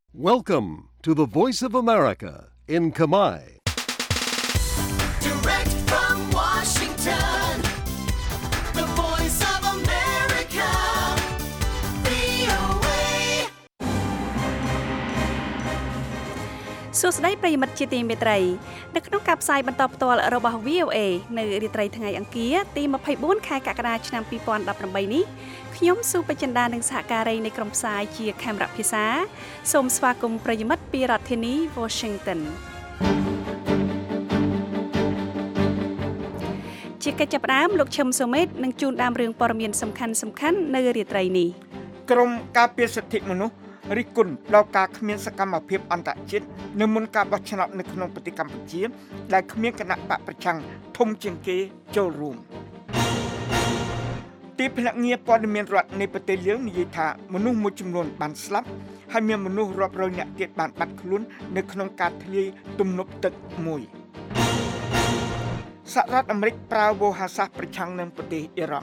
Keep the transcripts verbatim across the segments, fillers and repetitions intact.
Welcome to the Voice of America in Khmer. Direct from Washington, the Voice of America, វី អូ เอ សួស្តីប្រិយមិត្តជាទីមេត្រីនៅក្នុងការផ្សាយបន្តផ្ទាល់របស់ វី អូ เอ នៅរាត្រីថ្ងៃអង្គារទីម្ភៃបួនខែកក្កដាឆ្នាំពីរពាន់ដប់ប្រាំបីនេះខ្ញុំសុបចិន្តានិងសហការីនៃក្រុមផ្សាយជាខេមរៈភាសាសូមស្វាគមន៍ប្រិយមិត្តពីរដ្ឋធានី Washington ជាកិច្ចចាប់ផ្ដើមលោកឈឹមសូមេតនឹងជូនដើមរឿងព័ត៌មានសំខាន់សំខាន់នៅរាត្រីនេះក្រមការពារសិទ្ធិមនុស្សរិះគន់ដល់ការគ្មានសកម្មភាពអន្តរជាតិនៅមុនការបោះឆ្នោតនៅក្នុងប្រទេសកម្ពុជាដែលគ្មានគណៈបកប្រឆាំងធំជាងគេចូលរួមទីភ្នាក់ងារព័ត៌មានរដ្ឋនៃប្រទេសលាវនិយាយថាមនុស្សមួយចំនួនបានស្លាប់ហើយមានមនុស្សរាប់រយនាក់ទៀតបានបាត់ខ្លួននៅក្នុងការធ្លាយទំនប់ទឹកមួយសហរដ្ឋអាមេរិកប្រើវោហារសាស្ត្រប្រឆាំងនឹងប្រទេសអ៊ីរ៉ង់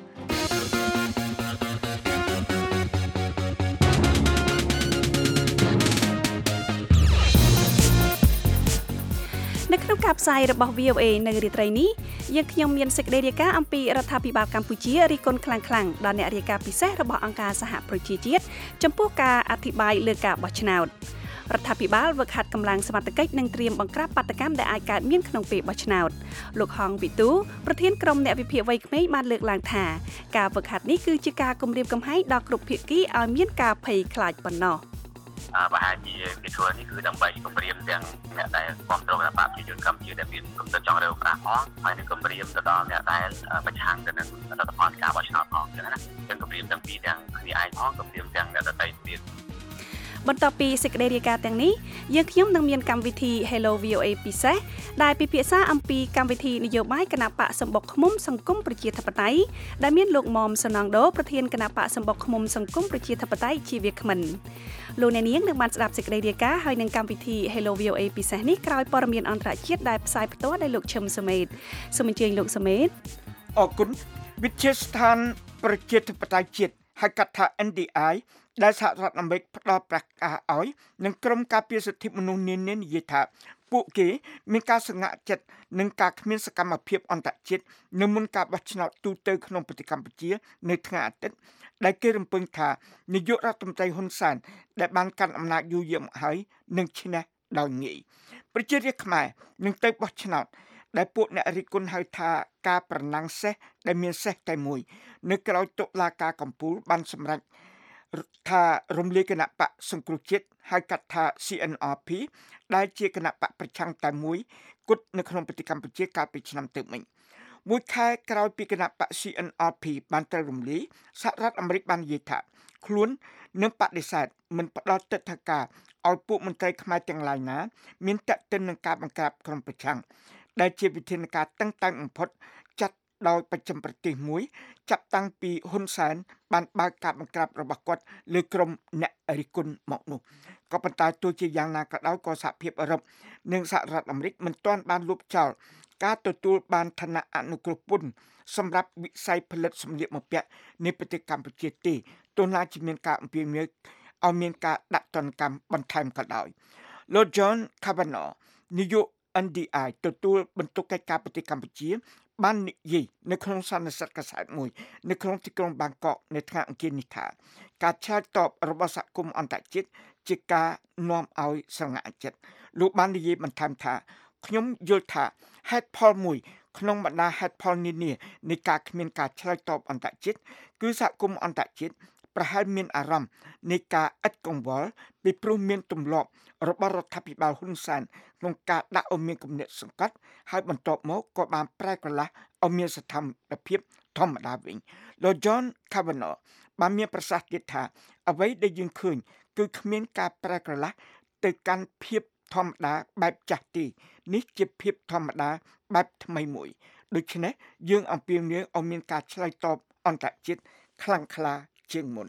នៅក្នុងការផ្សាយរបស់ វី អូ เอ នៅរាត្រីនេះយើងខ្ញុំមានសេចក្តីរាយការណ៍អំពីរដ្ឋាភិបាលកម្ពុជារិះគន់ខ្លាំងៗដល់អ្នករាយការណ៍ពិសេសរបស់អង្គការសហប្រជាជាតិចំពោះការអធិប្បាយលើការបោះឆ្នោតរដ្ឋាភិបាលវឹកហាត់កម្លាំងសមត្ថកិច្ចនិងត្រៀមបង្ក្រាបបាតុកម្មដែលអាចកើតមានក្នុងពេលបោះឆ្នោតលោកហងវិទូប្រធានក្រុមអ្នកវិភាគវ័យក្មេងបានលើកឡើងថាការវឹកហាត់នេះគឺជាការគំរាមកំហែងដល់គ្រប់ភាគីឲ្យមានការភ័យខ្លាចប៉ុណ្ណោះប្រហែលជាគេធ្វើនេះគឺដើម្បីគម្រាមទាំងអ្នកដែលគ្រប់គ្រងគណៈបកប្រជាជនកម្ពុជាដែលមានគំនិតចង់រើសប្រាស់ផងហើយនឹងគម្រាមទៅដល់អ្នកដែលប្រឆាំងទៅនឹងរដ្ឋបាលការបោះឆ្នោតផងចឹងណាទាំងគម្រាមទាំងពីរទាំងគ្នាឯងផងគម្រាមទាំងអ្នកដទៃទៀតបន្ទាប់ពីសេចក្តីរាយការណ៍ទាំងនេះយើងខ្ញុំនឹងមានកម្មវិធី Hello វី អូ เอ ពិសេសដែលពិភាក្សាអំពីកម្មវិធីនយោបាយគណៈបកសម្បុកឃ្មុំសង្គមប្រជាធិបតេយ្យដែលមានលោកមុំសនងដូប្រធានគណៈបកសម្បុកឃ្មុំសង្គមប្រជាធិបតេយ្យជាវាគ្មិនលោកអ្នកនាងនឹងបានស្ដាប់សេចក្តីរាយការណ៍ហើយនឹងកម្មវិធី Hello វី អូ เอ ពិសេសនេះក្រោយព័ត៌មានអន្តរជាតិដែលផ្សាយផ្ទាល់ដោយលោកឈឹមសមេតសូមអញ្ជើញលោកសមេតអរគុណវិទ្យាស្ថានប្រជាធិបតេយ្យជាតិហៅកាត់ថា เอ็น ดี ไอ ដែលសហរដ្ឋអាមេរិកផ្ដល់ប្រកាសឲ្យនឹងក្រុមការពារសិទ្ធិមនុស្សនានានិយាយថាពួកគេមានការសង្កត់ចិត្តនឹងការគ្មានសកម្មភាពអន្តរជាតិនៅមុនការបោះឆ្នោតទូទៅក្នុងប្រទេសកម្ពុជានៅថ្ងៃអាទិត្យដែលគេរំពឹងថានាយករដ្ឋមន្ត្រីហ៊ុនសែនដែលបានកាន់អំណាចយូរយារមកហើយនឹងឈ្នះដោយងាយប្រជារាស្ត្រខ្មែរនឹងទៅបោះឆ្នោតដែលពួកអ្នករិះគន់ហៅថាការប្រណាំងសេះដែលមានសេះតែមួយនៅក្រៅតុលាការកំពូលបានសម្រេចថារំលាយគណៈបកសង្គ្រោះជាតិហៅកាត់ថា ซี เอ็น อาร์ พี ដែលជាគណៈបកប្រឆាំងតែមួយគត់នៅក្នុងប្រទេសកម្ពុជាកាលពីឆ្នាំទៅមិញមួយខែក្រោយពីគណៈបក ซี เอ็น อาร์ พี បានត្រូវរំលាយសហរដ្ឋអាមេរិកបាននិយាយថាខ្លួននឹងបដិសេធមិនផ្ដល់ទិដ្ឋាការឲ្យពួកមន្ត្រីខ្មែរទាំងឡាយណាមានតេតិននឹងការបង្ក្រាបក្រុមប្រឆាំងដែលជាវិធានការតឹងតែងបំផុតចាត់ដោយបច្ចឹមប្រទេសមួយចាប់តាំងពីហ៊ុនសែនបានបើកការបង្ក្រាបរបស់គាត់លើក្រុមអ្នករិះគន់មកនោះក៏ប៉ុន្តែទោះជាយ៉ាងណាក៏ដោយក៏សហភាពអឺរ៉ុបនិងសហរដ្ឋអាមេរិកមិនទាន់បានលុបចោលការទទួលបានឋានៈអនុគ្រោះពន្ធសម្រាប់វិស័យផលិតសម្លៀកបំពាក់នៃប្រទេសកម្ពុជាទេទោះណាជាមានការអំពាវនាវឲ្យមានការដាក់ទណ្ឌកម្មបន្ថែមក៏ដោយលោក John Kavanaugh នាយក เอ็น ดี ไอ ទទួលបន្ទុកកិច្ចការប្រទេសកម្ពុជាបាននិយាយនៅក្នុងសន្និសីទកាសែតមួយនៅក្នុងទីក្រុងបាងកកនៅថ្ងៃអង្គារនេះថាការឆ្លើយតបរបស់សហគមន៍អន្តរជាតិជាការនាំឲ្យស្រងាក់ចិត្តលោកបាននិយាយបន្ថែមថាខ្ញុំយល់ថាហេតុផលមួយក្នុងបណ្ដាហេតុផលនានានៃការគ្មានការឆ្លើយតបអន្តរជាតិគឺសហគមន៍អន្តរជាតិប្រហែលមានអារម្មណ៍នៃការឥតកង្វល់ពីព្រោះមានទម្លាប់របស់រដ្ឋាភិបាលហ៊ុនសែនក្នុងការដាក់ឲ្យមានគំនិតសង្កត់ហើយបន្ទាប់មកក៏បានប្រែក្រឡាស់ឲ្យមានស្ថានភាពធម្មតាវិញលោក John Kavanaugh បានមានប្រសាសន៍ទៀតថាអ្វីដែលយើងឃើញគឺគ្មានការប្រែក្រឡាស់ទៅកាន់ភាពធម្មតាបែបចាស់ទេនេះជាភាពធម្មតាបែបថ្មីមួយដូច្នេះយើងអំពាវនាវឲ្យមានការឆ្លើយតបអន្តរជាតិខ្លាំងក្លាជាងមុន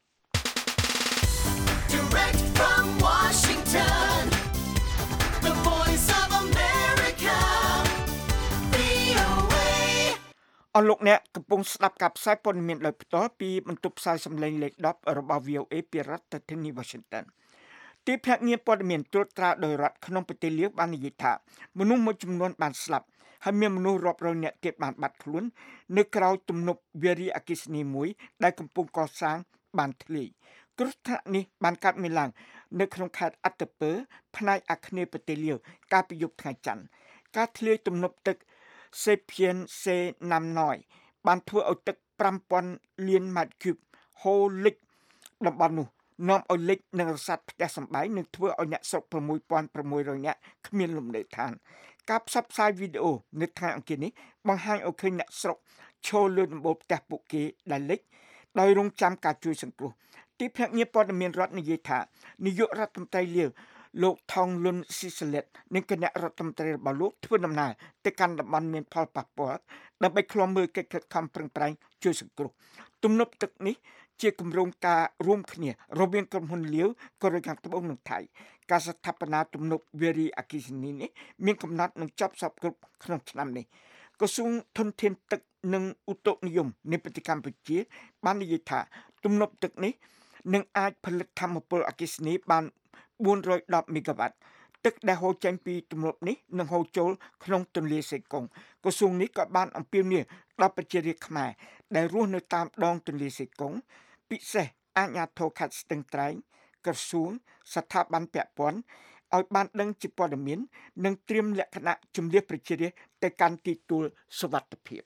Direct from Washington, the Voice of America, វី អូ เอអស់លោកអ្នកកំពុងស្ដាប់ការផ្សាយព័ត៌មានដោយផ្ទាល់ពីបន្ទប់ផ្សាយសម្លេងលេខដប់របស់ វី អូ เอ ពីរដ្ឋធានី Washington ទីភ្នាក់ងារព័ត៌មានត្រួតត្រាដោយរដ្ឋក្នុងប្រទេសលាវបាននិយាយថាមនុស្សមួយចំនួនបានស្លាប់ហើយមានមនុស្សរាប់រយនាក់ទៀតបានបាត់ខ្លួននៅក្រៅទំនប់វារីអគ្គិសនីមួយដែលកំពុងកសាងបានធ្លាយគ្រោះថ្នាក់នេះបានកើតមានឡើងនៅក្នុងខេត្តអត្តពើផ្នែកអាគ្នេយ៍ប្រទេសលាវកាលពីយប់ថ្ងៃច័ន្ទការធ្លាយទំនប់ទឹកសេភៀនសេណាំណយបានធ្វើឲ្យទឹកប្រាំពាន់លានម៉ែត្រគូបហូរលិចតំបន់នោះនាំឲ្យលិចនិងរសាត់ផ្ទះសម្បែងនិងធ្វើឲ្យអ្នកស្រុក៦ពាន់៦រយនាក់គ្មានលំនៅឋានការផ្សព្វផ្សាយវីដេអូនៅថ្ងៃអង្គារនេះបង្ហាញឲ្យឃើញអ្នកស្រុកឈរលើដំបូលផ្ទះពួកគេដែលលិចដោយរងចាំការជួយសង្គ្រោះទីភ្នាក់ងារព័ត៌មានរដ្ឋនិយាយថានាយករដ្ឋមន្ត្រីលាវលោកថងលុនស៊ីសលេតនិងគណៈរដ្ឋមន្ត្រីរបស់លោកធ្វើដំណើរទៅកាន់តំបន់មានផលប៉ះពាល់ដើម្បីឃ្លាំមើលកិច្ចខិតខំប្រឹងប្រែងជួយសង្គ្រោះទំនប់ទឹកនេះជាគម្រោងការរួមគ្នារវាងក្រុមហ៊ុនលាវកូរ៉េខាងត្បូងនិងថៃការស្ថាបនាទំនប់វារីអគ្គិសនីនេះមានកំណត់នឹងចប់សពគ្រប់ក្នុងឆ្នាំនេះក្រសួងធនធានទឹកនិងឧតុនិយមនៃប្រទេសកម្ពុជាបាននិយាយថាទំនប់ទឹកនេះនឹងអាចផលិតថាមពលអគ្គិសនីបានបួនរយដប់មេហ្គាវ៉ាត់ទឹកដែលហូរចេញពីទំនប់នេះនឹងហូរចូលក្នុងទន្លេសេកុងក្រសួងនេះក៏បានអំពាវនាវដល់ប្រជារាស្ត្រខ្មែរដែលរស់នៅតាមដងទន្លេសេកុងពិសេសអាជ្ញាធរខេត្តស្ទឹងត្រែងក្រសួងស្ថាប័នពាក់ព័ន្ធឲ្យបានដឹងជាព័ត៌មាននិងត្រៀមលក្ខណៈជំនះប្រជារាស្ត្រទៅកាន់ទីទួលសុវត្ថិភាព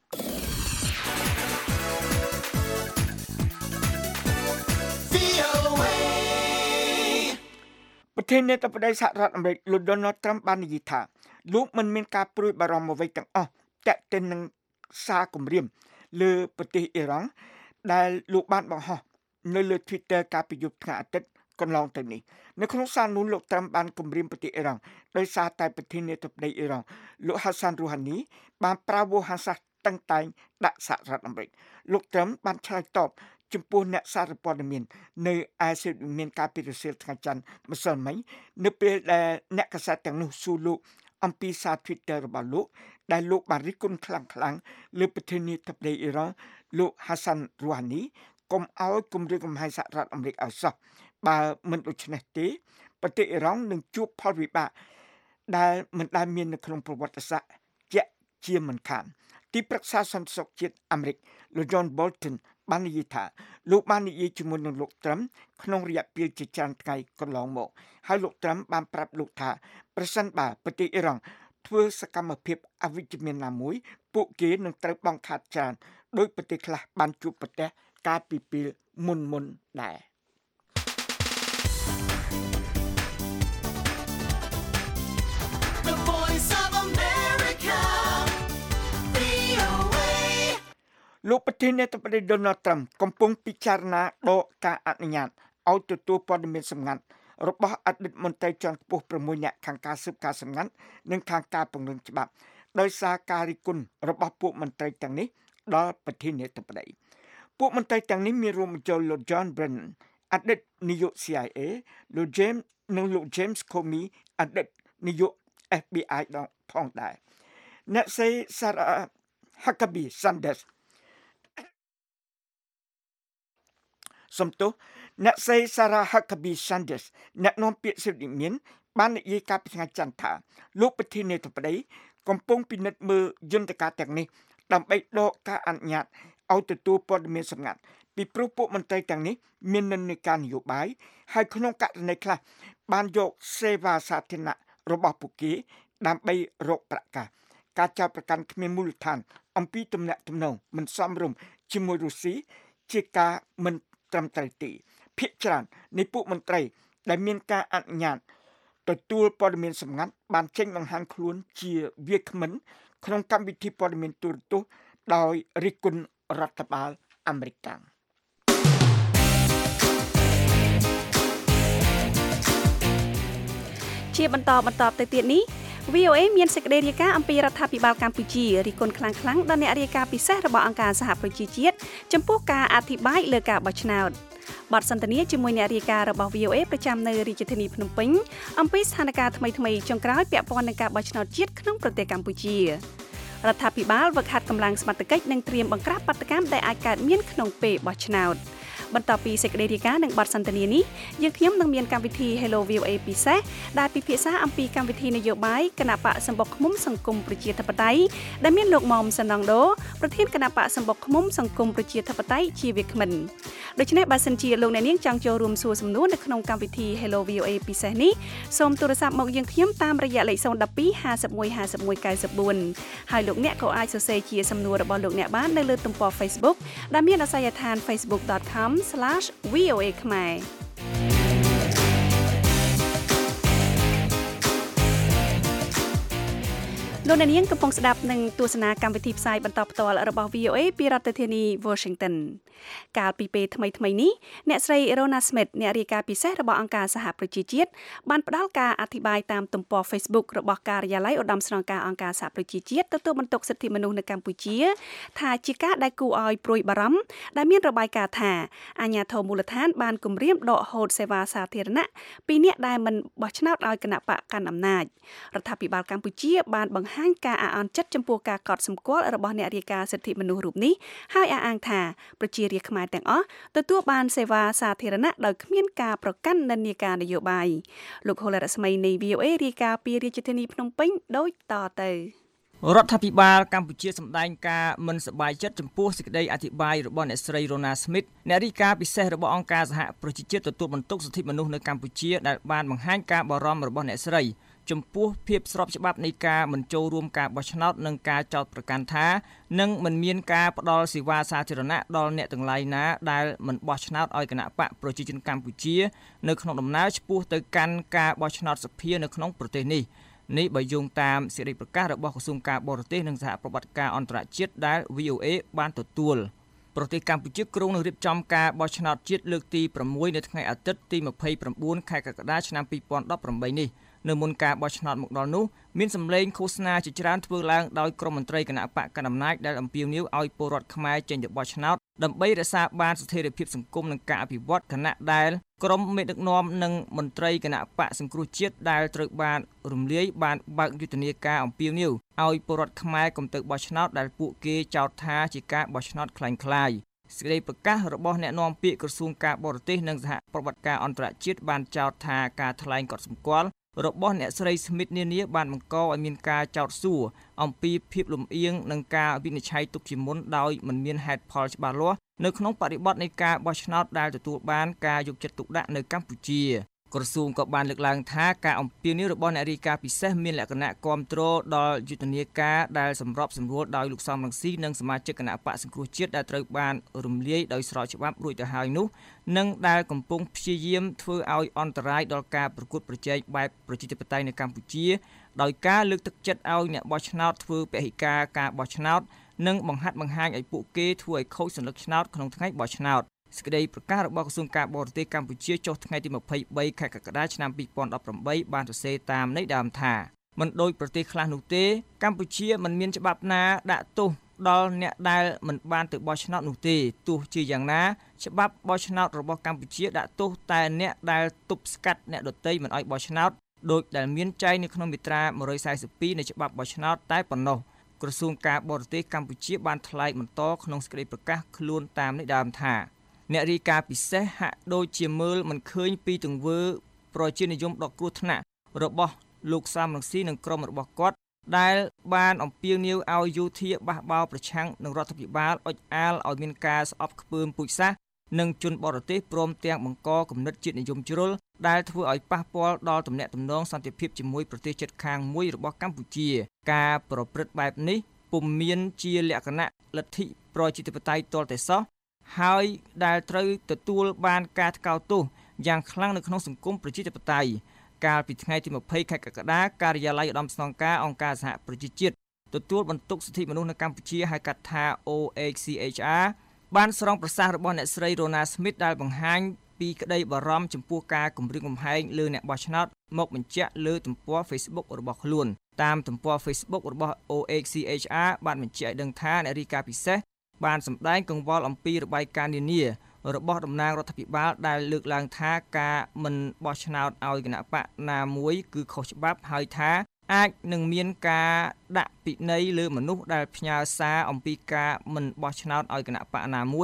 ប្រធានាធិបតីសហរដ្ឋអាមេរិកលោក Donald Trump បាននិយាយថាលោកមិនមានការព្រួយបារម្ភអ្វីទាំងអស់ទាក់ទងនឹងសារគំរាមលើប្រទេសអ៊ីរ៉ង់ដែលលោកបានបង្ហោះនៅលើ Twitter កាលពីយប់ថ្ងៃអាទិត្យកន្លងទៅនេះនៅក្នុងសារនោះលោក Trump បានគំរាមប្រទេសអ៊ីរ៉ង់ដោយសារតែប្រធានាធិបតីអ៊ីរ៉ង់លោក Hassan Rouhani បានប្រើវោហារសាស្ត្រតឹងតែងដាក់សហរដ្ឋអាមេរិកលោក Trump បានឆ្លើយតបចំពោះអ្នកសារព័ត៌មាននៅឯសេតវិមានការពីរសៀលថ្ងៃច័ន្ទម្សិលមិញនៅពេលដែលអ្នកកាសែតទាំងនោះសួរលោកអំពីសារ Twitter របស់លោកដែលលោកបានរិះគន់ខ្លាំងៗលើប្រធានាធិបតីអ៊ីរ៉ង់លោក Hassan Rouhani កុំឲ្យគម្រាមកំហែងសហរដ្ឋអាមេរិកឲ្យសោះបើមិនដូច្នេះទេប្រទេសអ៊ីរ៉ង់នឹងជួបផលវិបាកដែលមិនដែលមាននៅក្នុងប្រវត្តិសាស្ត្រជាក់ជាមិនខានទីប្រឹក្សាសន្តិសុខជាតិអាមេរិកលោក John Bolton បាននិយាយថាលោកបាននិយាយជាមួយនឹងលោក Trump ក្នុងរយៈពេលជាច្រើនថ្ងៃកន្លងមកហើយលោក Trump បានប្រាប់លោកថាប្រសិនបើប្រទេសអ៊ីរ៉ង់ធ្វើសកម្មភាពអវិជ្ជមានណាមួយពួកគេនឹងត្រូវបង្ខាត់ច្រើនដោយប្រទេសខ្លះបានជួបប្រទះកាលពីពេលមុនមុនដែរលោកប្រធានាធិបតី Donald Trump កំពុងពិចារណាដកការអនុញ្ញាតឲ្យទទួលព័ត៌មានសម្ងាត់របស់អតីតមន្ត្រីជាន់ខ្ពស់៦នាក់ខាងការស៊ើបការសម្ងាត់និងខាងការពង្រឹងច្បាប់ដោយសារការរិះគន់របស់ពួកមន្ត្រីទាំងនេះដល់ប្រធានាធិបតីពួកមន្ត្រីទាំងនេះមានរួមបញ្ចូលលោក John Brennan អតីតនាយក C I A លោក James និងលោក James Comey អតីតនាយក F B I ដងផងដែរអ្នកស្រី Sarah Huckabee Sandersសំទោសអ្នកស្រី Sarah Huckabee Sanders អ្នកនាំពាក្យសិទ្ធិមានបាននិយាយកាលពីថ្ងៃច័ន្ទថាលោកប្រធានាធិបតីកំពុងពិនិត្យមើលយន្តការទាំងនេះដើម្បីដកការអនុញ្ញាតឲ្យទទួលព័ត៌មានសម្ងាត់ពីព្រោះពួកមន្ត្រីទាំងនេះមាននិន្នាការនយោបាយហើយក្នុងករណីខ្លះបានយកសេវាសាធារណៈរបស់ពួកគេដើម្បីរកប្រាក់កាសការចោទប្រកាន់គ្មានមូលដ្ឋានអំពីទំនាក់ទំនងមិនសមរម្យជាមួយរុស្ស៊ីជាការមិនត្រឹមត្រូវទេភាគច្រើននៃពួកមន្ត្រីដែលមានការអនុញ្ញាតទទួលព័ត៌មានសម្ងាត់បានចេញបង្ហាញខ្លួនជាវាគ្មិនក្នុងកម្មវិធីព័ត៌មានទូរទស្សន៍ដោយរិះគន់រដ្ឋបាលអាមេរិកកាំងជាបន្តបន្តទៅទៀតនេះ V O A មានសេចក្តីរាយការណ៍អំពីរដ្ឋាភិបាលកម្ពុជារិះគន់ខ្លាំងៗដល់អ្នករាយការណ៍ពិសេសរបស់អង្គការសហប្រជាជាតិចំពោះការអធិប្បាយលើការបោះឆ្នោតបទសន្ទនាជាមួយអ្នករាយការណ៍របស់ V O A ប្រចាំនៅរាជធានីភ្នំពេញអំពីស្ថានភាពថ្មីៗចុងក្រោយពាក់ព័ន្ធនឹងការបោះឆ្នោតជាតិក្នុងប្រទេសកម្ពុជារដ្ឋាភិបាលវឹកហាត់កម្លាំងសមត្ថកិច្ចនិងត្រៀមបង្ក្រាបបាតុកម្មដែលអាចកើតមានក្នុងពេលបោះឆ្នោតបន្ទាប់ពីសេចក្តីរាយការណ៍និងបទសន្ទនានេះយើងខ្ញុំនឹងមានកម្មវិធី Hello វី អូ เอ ពិសេសដែលពិភាក្សាអំពីកម្មវិធីនយោបាយគណៈបកសម្បុកឃ្មុំសង្គមប្រជាធិបតេយ្យដែលមានលោកមុំសណងដូប្រធានគណៈបកសម្បុកឃ្មុំសង្គមប្រជាធិបតេយ្យជាវាគ្មិនដូច្នេះបើសិនជាលោកអ្នកនាងចង់ចូលរួមសួរសំណួរនៅក្នុងកម្មវិធី Hello វី អូ เอ ពិសេសនេះសូមទូរស័ព្ទមកយើងខ្ញុំតាមរយៈលេខ ศูนย์ หนึ่ง สอง ห้า หนึ่ง หนึ่ง ห้า หนึ่ง เก้า สี่ ហើយលោកអ្នកក៏អាចសរសេរជាសំណួររបស់លោកអ្នកបាននៅលើទំព័រ Facebook ដែលមានអាសយដ្ឋាន facebook dot com slash v o a ខ្មែរលោកអ្នកនាងកំពុងស្ដាប់និងទស្សនាកម្មវិធីផ្សាយបន្តផ្ទាល់របស់ វី អូ เอ ពីរដ្ឋធានី Washington កាលពីពេលថ្មីៗនេះអ្នកស្រី Rona Smith អ្នករាយការណ៍ពិសេសរបស់អង្គការសហប្រជាជាតិបានផ្ដល់ការអធិប្បាយតាមទំព័រ Facebook របស់ការិយាល័យឧត្តមស្នងការអង្គការសហប្រជាជាតិទទួលបន្ទុកសិទ្ធិមនុស្សនៅកម្ពុជាថាជាការដែលគួរឲ្យព្រួយបារម្ភដែលមានរបាយការណ៍ថាអាជ្ញាធរមូលដ្ឋានបានគំរាមដកហូតសេវាសាធារណៈពីអ្នកដែលមិនបោះឆ្នោតឲ្យគណៈបកកាន់អំណាចរដ្ឋាភិបាលកម្ពុជាបានបង្ហាញការអអន់ចិត្តចំពោះការកត់សម្គាល់របស់អ្នករាយការណ៍សិទ្ធិមនុស្សរូបនេះហើយអះអាងថាប្រជារាស្ត្រខ្មែរទាំងអស់ទទួលបានសេវាសាធារណៈដោយគ្មានការប្រកាន់និន្នាការនយោបាយលោកហូឡែរស្មីនៃ វី អូ เอ រាយការណ៍ពីរាជធានីភ្នំពេញដូចតទៅរដ្ឋាភិបាលកម្ពុជាសម្ដែងការមិនសប្បាយចិត្តចំពោះសេចក្តីអធិប្បាយរបស់អ្នកស្រី Rona Smith អ្នករាយការណ៍ពិសេសរបស់អង្គការសហប្រជាជាតិទទួលបន្ទុកសិទ្ធិមនុស្សនៅកម្ពុជាដែលបានបង្ហាញការបារម្ភរបស់អ្នកស្រីចំពោះភាពស្របច្បាប់នៃការមិនចូលរួមការបោះឆ្នោតនិងការចោទប្រកាន់ថានឹងមិនមានការផ្ដល់សេវាសាធារណៈដល់អ្នកទាំងឡាយណាដែលមិនបោះឆ្នោតឲ្យគណៈបកប្រជាជនកម្ពុជានៅក្នុងដំណើរឆ្ពោះទៅកាន់ការបោះឆ្នោតសភានៅក្នុងប្រទេសនេះនេះបើយោងតាមសេចក្តីប្រកាសរបស់ក្រសួងការបរទេសនិងសហប្រតិបត្តិការអន្តរជាតិដែល វី អូ เอ បានទទួលប្រទេសកម្ពុជាគ្រោងនឹងរៀបចំការបោះឆ្នោតជាតិលើកទីប្រាំមួយនៅថ្ងៃអាទិត្យទីម្ភៃប្រាំបួនខែកក្កដាឆ្នាំពីរពាន់ដប់ប្រាំបីនេះនៅមុនការបោះឆ្នោតមកដល់នោះមានសម្លេងឃោសនាជាច្រើនធ្វើឡើងដោយក្រុមមន្ត្រីគណៈបកកណ្ដាលអំណាចដែលអំពាវនាវឲ្យពលរដ្ឋខ្មែរចេញទៅបោះឆ្នោតដើម្បីរក្សាបានស្ថិរភាពសង្គមនិងការអភិវឌ្ឍគណៈដែលក្រុមមេដឹកនាំនិងមន្ត្រីគណៈបកសង្គ្រោះជាតិដែលត្រូវបានរំលាយបានបើកយុទ្ធនាការអំពាវនាវឲ្យពលរដ្ឋខ្មែរកុំទៅបោះឆ្នោតដែលពួកគេចោទថាជាការបោះឆ្នោតคล้ายៗសេចក្តីប្រកាសរបស់អ្នកនាំពាក្យក្រសួងការបរទេសនិងសហប្រតិបត្តិការអន្តរជាតិបានចោទថាការថ្លែងកត់សម្គាល់របស់អ្នកស្រី Smith នានាបានបង្កឲ្យមានការចោទសួរអំពីភាពលំអៀងនិងការវិនិច្ឆ័យទុកជាមុនដោយមិនមានហេតុផលច្បាស់លាស់នៅក្នុងបរិបទនៃការបោះឆ្នោតដែលទទួលបានការយកចិត្តទុកដាក់នៅកម្ពុជាក្រសួងក៏បានលើកឡើងថាការអំពាវនាវរបស់អ្នករាយការណ៍ពិសេសមានលក្ខណៈគាំទ្រដល់យុទ្ធនាការដែលសម្របសម្រួលដោយលោកសំរងស៊ីនិងសមាជិកគណៈបកសង្គ្រោះជាតិដែលត្រូវបានរំលាយដោយស្របច្បាប់រួចទៅហើយនោះនិងដែលកំពុងព្យាយាមធ្វើឲ្យអន្តរាយដល់ការប្រកួតប្រជែងបែបប្រជាធិបតេយ្យនៅកម្ពុជាដោយការលើកទឹកចិត្តឲ្យអ្នកបោះឆ្នោតធ្វើពហិការការបោះឆ្នោតនិងបង្ហាត់បង្ហាញឲ្យពួកគេធ្វើឲ្យខូចសន្លឹកឆ្នោតក្នុងថ្ងៃបោះឆ្នោតសេចក្តីប្រកាសរបស់ក្រសួងការបរទេសកម្ពុជាចុះថ្ងៃទីម្ភៃបីខែកក្កដាឆ្នាំពីរពាន់ដប់ប្រាំបីបានសរសេរតាមន័យដើមថាមិនដូចប្រទេសខ្លះនោះទេកម្ពុជាមិនមានច្បាប់ណាដាក់ទោសដល់អ្នកដែលមិនបានទៅបោះឆ្នោតនោះទេទោះជាយ៉ាងណាច្បាប់បោះឆ្នោតរបស់កម្ពុជាដាក់ទោសតែអ្នកដែលទប់ស្កាត់អ្នកដទៃមិនឲ្យបោះឆ្នោតដោយដែលមានចែងនៅក្នុងមាត្រាមួយសែនពីរនៃច្បាប់បោះឆ្នោតតែប៉ុណ្ណោះក្រសួងការបរទេសកម្ពុជាបានថ្លែងបន្តក្នុងសេចក្តីប្រកាសខ្លួនតាមន័យដើមថាអ្នករាយការណ៍ពិសេសហាក់ដូចជាមើលមិនឃើញពីទង្វើប្រជានិយមដ៏គ្រោះថ្នាក់របស់លោកសំរងស៊ីនិងក្រុមរបស់គាត់ដែលបានអំពាវនាវឲ្យយោធាបះបោរប្រឆាំងនឹងរដ្ឋាភិបាលអុចអាលឲ្យមានការស្អប់ខ្ពើមពូជសាសន៍និងជនបរទេសព្រមទាំងបង្កគំនិតជាតិនិយមជ្រុលដែលធ្វើឲ្យប៉ះពាល់ដល់ទំនាក់ទំនងសន្តិភាពជាមួយប្រទេសជិតខាងមួយរបស់កម្ពុជាការប្រព្រឹត្តបែបនេះពុំមានជាលក្ខណៈលទ្ធិប្រជាធិបតេយ្យទាល់តែសោះហើយដែលត្រូវទទួលបានការថ្កោលទោសយ៉ាងខ្លាំងនៅក្នុងសង្គមប្រជាធិបតេយ្យកាលពីថ្ងៃទីម្ភៃខែកក្កដាការិយាល័យឧត្តមស្នងការអង្គការសហប្រជាជាតិទទួលបន្ទុកសិទ្ធិមនុស្សនៅកម្ពុជាហៅកាត់ថា អូ เอ ซี เอช អារ បានស្រង់ប្រសាសន៍របស់អ្នកស្រី Rona Smith ដែលបង្ហាញពីក្តីបារម្ភចំពោះការគំរាមកំហែងលើអ្នកបោះឆ្នោតមកបញ្ជាក់លើទំព័រ Facebook របស់ខ្លួនតាមទំព័រ Facebook របស់ អូ เอ ซี เอช អារ បានបញ្ជាក់ឲ្យដឹងថាអ្នករាយការណ៍ពិសេសបានសម្ដែងកង្វល់អំពីរបាយការណ៍នានារបស់តំណាងរដ្ឋាភិបាលដែលលើកឡើងថាការមិនបោះឆ្នោតឲ្យគណៈបកណាមួយគឺខុសច្បាប់ហើយថាអាចនឹងមានការដាក់ពិន័យលើមនុស្សដែលផ្ញើសារអំពីការមិនបោះឆ្នោតឲ្យគណៈបកណាមួយ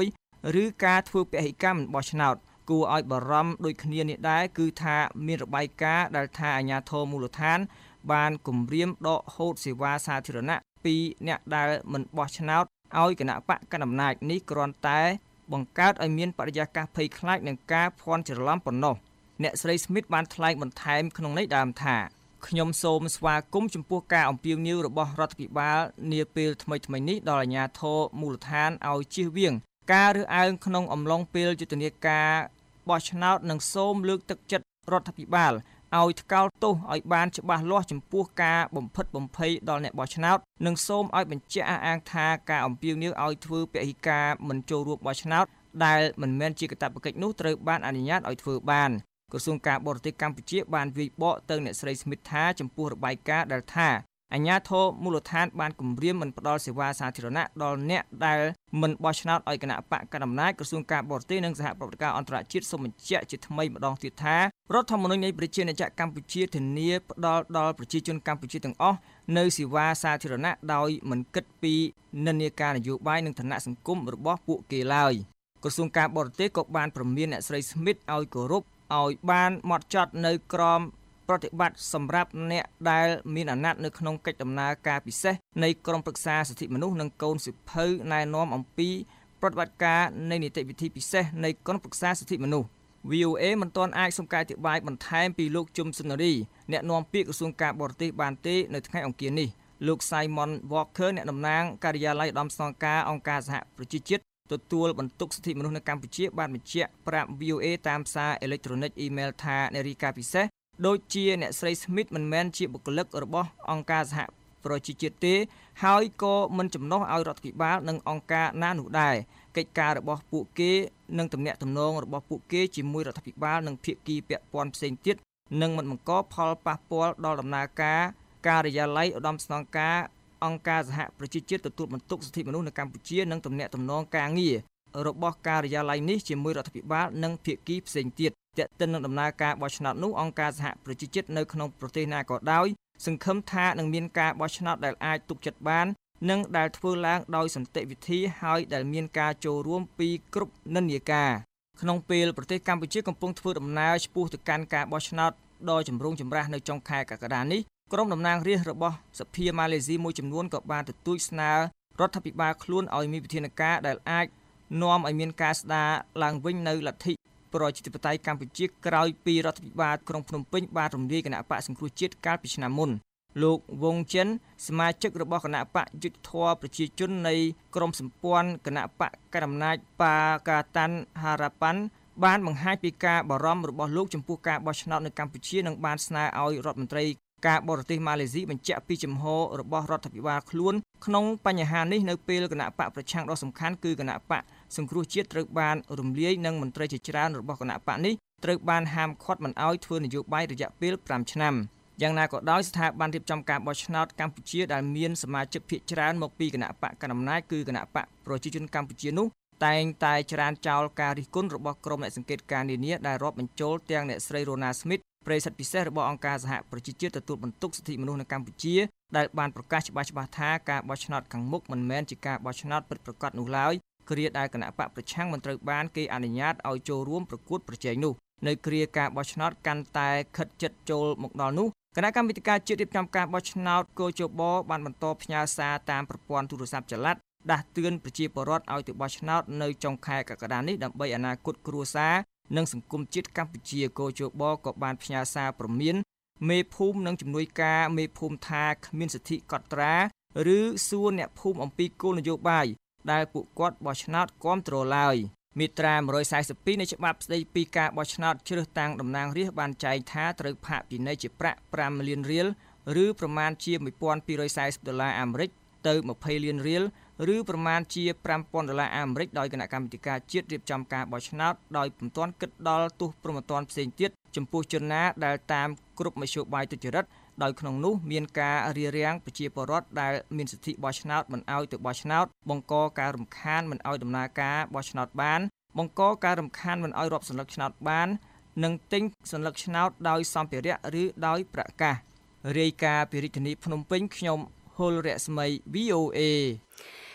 ឬការធ្វើពហិកម្មមិនបោះឆ្នោតគួរឲ្យបារម្ភដូចគ្នានេះដែរគឺថាមានរបាយការណ៍ដែលថាអាជ្ញាធរមូលដ្ឋានបានគម្រាមដកហូតសេវាសាធារណៈពីអ្នកដែលមិនបោះឆ្នោតឲ្យគណៈបកកណ្ដាលអំណាចនេះគ្រាន់តែបង្កើតឲ្យមានបរិយាកាសភ័យខ្លាចនិងការភ័ន្តច្រឡំប៉ុណ្ណោះអ្នកស្រី Smith បានថ្លែងបន្ថែមក្នុងន័យដើមថាខ្ញុំសូមស្វាគមន៍ចំពោះការអំពាវនាវរបស់រដ្ឋាភិបាលនាពេលថ្មីៗនេះដល់អាជ្ញាធរមូលដ្ឋានឲ្យជៀសវាងការរើសអើងក្នុងអំឡុងពេលយុទ្ធនាការបោះឆ្នោតនិងសូមលើកទឹកចិត្តរដ្ឋាភិបាលឲ្យថ្កោលទោសឲ្យបានច្បាស់លាស់ចំពោះការបំផិតបំភ័យដល់អ្នកបោះឆ្នោតនិងសូមឲ្យបញ្ជាក់អះអាងថាការអំពាវនាវឲ្យធ្វើពហិការមិនចូលរួមបោះឆ្នោតដែលមិនមែនជាកាតព្វកិច្ចនោះត្រូវបានអនុញ្ញាតឲ្យធ្វើបានក្រសួងការបរទេសកម្ពុជាបានវាយបកទៅអ្នកស្រី Smith ថាចំពោះរបាយការណ៍ដែលថាអាជ្ញាធរមូលដ្ឋានបានគម្រាមមិនផ្ដល់សេវាសាធារណៈដល់អ្នកដែលមិនបោះឆ្នោតឲ្យគណៈបកកណ្ដាលអំណាចក្រសួងការបរទេសនិងសហប្រតិការអន្តរជាតិសូមបញ្ជាក់ជាថ្មីម្ដងទៀតថារដ្ឋធម្មនុញ្ញនៃប្រជាណាចក្រកម្ពុជាធានាផ្ដល់ដល់ប្រជាជនកម្ពុជាទាំងអស់នៅសេវាសាធារណៈដោយមិនគិតពីនិន្នាការនយោបាយនិងឋានៈសង្គមរបស់ពួកគេឡើយក្រសួងការបរទេសក៏បានព្រមានអ្នកស្រី Smith ឲ្យគោរពឲ្យបានម៉ត់ចត់នៅក្រមប្រតិបត្តិសម្រាប់អ្នកដែលមានអាណត្តិនៅក្នុងកិច្ចដំណើរការពិសេសនៃក្រមប្រឹក្សាសិទ្ធិមនុស្សនិងកូនសិភៅណែនាំអំពីប្រតិបត្តិការនៃនីតិវិធីពិសេសនៃក្រមប្រឹក្សាសិទ្ធិមនុស្ស វី អូ អេ មិនទាន់អាចសុំការអធិប្បាយបន្ថែមពីលោកជុំសុនារីអ្នកនាំពាក្យក្រសួងការបរទេសបានទេនៅថ្ងៃអង្គារនេះលោក Simon Walker អ្នកតំណាងការិយាល័យឧត្តមស្នងការអង្គការសហប្រជាជាតិទទួលបន្ទុកសិទ្ធិមនុស្សនៅកម្ពុជាបានបញ្ជាក់ប្រាប់ វី អូ អេ តាមសារអេឡិចត្រូនិកអ៊ីមែលថាអ្នករាយការណ៍ពិសេសដូចជាអ្នកស្រី Smith មិនមែនជាបុគ្គលិករបស់អង្គការសហប្រជាជាតិទេហើយក៏មិនចំណុះឲ្យរដ្ឋាភិបាលនិងអង្គការណានោះដែរកិច្ចការរបស់ពួកគេនិងទំនាក់ទំនងរបស់ពួកគេជាមួយរដ្ឋាភិបាលនិងភាគីពាក់ព័ន្ធផ្សេងទៀតនឹងមិនបង្កផលប៉ះពាល់ដល់ដំណើរការការិយាល័យឧត្តមស្នងការអង្គការសហប្រជាជាតិទទួលបន្ទុកសិទ្ធិមនុស្សនៅកម្ពុជានិងទំនាក់ទំនងការងាររបស់ការិយាល័យនេះជាមួយរដ្ឋាភិបាលនិងភាគីផ្សេងទៀតទាក់ទិននឹងដំណើរការបោះឆ្នោតនោះអង្គការសហប្រជាជាតិនៅក្នុងប្រទេសណាក៏ដោយសង្ឃឹមថានឹងមានការបោះឆ្នោតដែលអាចទុកចិត្តបាននិងដែលធ្វើឡើងដោយសន្តិវិធីហើយដែលមានការចូលរួមពីគ្រប់និន្នាការក្នុងពេលប្រទេសកម្ពុជាកំពុងធ្វើដំណើរឆ្ពោះទៅកាន់ការបោះឆ្នោតដ៏ចម្រូងចម្រាសនៅចុងខែកក្កដានេះក្រុមតំណាងរាស្ត្ររបស់សភាម៉ាឡេស៊ីមួយចំនួនក៏បានទទូចស្នើរដ្ឋាភិបាលខ្លួនឲ្យមានវិធានការដែលអាចនាំឲ្យមានការស្ដារឡើងវិញនៅលទ្ធិប្រជាធិបតេយ្យកម្ពុជាក្រោយពីរដ្ឋាភិបាលក្រុងភ្នំពេញបានរំលាយគណៈបកសង្គ្រោះជាតិកាលពីឆ្នាំមុនលោកវងចិនសមាជិករបស់គណៈបកយុទ្ធធរប្រជាជននៃក្រមសម្ព័ន្ធគណៈបកកណ្ដាលអំណាចបាកាតាន់ហារ៉ាប៉ាន់បានបង្ហាញពីការបារម្ភរបស់លោកចំពោះការបោះឆ្នោតនៅកម្ពុជានិងបានស្នើឲ្យរដ្ឋមន្ត្រីការបរទេសម៉ាឡេស៊ីបញ្ជាក់ពីជំហររបស់រដ្ឋាភិបាលខ្លួនក្នុងបញ្ហានេះនៅពេលគណៈបកប្រឆាំងដ៏សំខាន់គឺគណៈបកសង្គ្រោះជាតិត្រូវបានរំលាយនិងមន្ត្រីជាច្រើនរបស់គណៈបកនេះត្រូវបានហាមឃាត់មិនឲ្យធ្វើនយោបាយរយៈពេលប្រាំឆ្នាំយ៉ាងណាក៏ដោយស្ថាប័នរៀបចំការបោះឆ្នោតកម្ពុជាដែលមានសមាជិកភាគច្រើនមកពីគណៈបកកណ្ដាលអំណាចគឺគណៈបកប្រជាជនកម្ពុជានោះតែងតែច្រានចោលការរិះគន់របស់ក្រុមអ្នកសង្កេតការណ៍នានាដែលរាប់បញ្ចូលទាំងអ្នកស្រី Rona Smith ប្រិយសិទ្ធិពិសេសរបស់អង្គការសហប្រជាជាតិទទួលបន្ទុកសិទ្ធិមនុស្សនៅកម្ពុជាដែលបានប្រកាសច្បាស់ច្បាស់ថាការបោះឆ្នោតខាងមុខមិនមែនជាការបោះឆ្នោតពិតប្រាកដនោះឡើយគ្រាដែលគណៈបកប្រឆាំងមិនត្រូវបានគេអនុញ្ញាតឲ្យចូលរួមប្រកួតប្រជែងនោះនៅគ្រាការបោះឆ្នោតកាន់តែខិតជិតចូលមកដល់នោះគណៈកម្មាធិការជាតិរៀបចំការបោះឆ្នោតកោជបបានបន្តផ្ញើសារតាមប្រព័ន្ធទូរស័ព្ទចល័តដាស់តឿនប្រជាពលរដ្ឋឲ្យទៅបោះឆ្នោតនៅចុងខែកក្កដានេះដើម្បីអនាគតគ្រួសារនិងសង្គមជាតិកម្ពុជាកោជបក៏បានផ្ញើសារព្រមានមេភូមិនិងជំនួយការមេភូមិថាគ្មានសិទ្ធិកត់ត្រាឬសួរអ្នកភូមិអំពីគោលនយោបាយដែលពួកគាត់បោះឆ្នោតគាំទ្រឡើយមាត្រាមួយរយសែសិបពីរនៃច្បាប់ស្តីពីការបោះឆ្នោតជ្រើសតាំងតំណាងរាស្ត្របានចែងថាត្រូវផាកពិន័យជាប្រាក់ប្រាំលានរៀលឬប្រមាណជាមួយពាន់ពីររយសែសិបដុល្លារអាមេរិកទៅម្ភៃលានរៀលឬប្រមាណជាប្រាំពាន់ដុល្លារអាមេរិកដោយគណៈកម្មាធិការជាតិរៀបចំការបោះឆ្នោតដោយពុំទាន់គិតដល់ទោសប្រមទ័នផ្សេងទៀតចំពោះជនណាដែលតាមគ្រប់មធ្យោបាយទុច្ចរិតដោយក្នុងនោះមានការរារាំងប្រជាពលរដ្ឋដែលមានសិទ្ធិបោះឆ្នោតមិនឲ្យទៅបោះឆ្នោតបង្កការរំខានមិនឲ្យដំណើរការបោះឆ្នោតបានបង្កការរំខានមិនឲ្យរាប់សន្លឹកឆ្នោតបាននិងទិញសន្លឹកឆ្នោតដោយសម្ភារៈឬដោយប្រកាសរាយការណ៍ពីរាជធានីភ្នំពេញខ្ញុំហុលរស្មី វី អូ អេ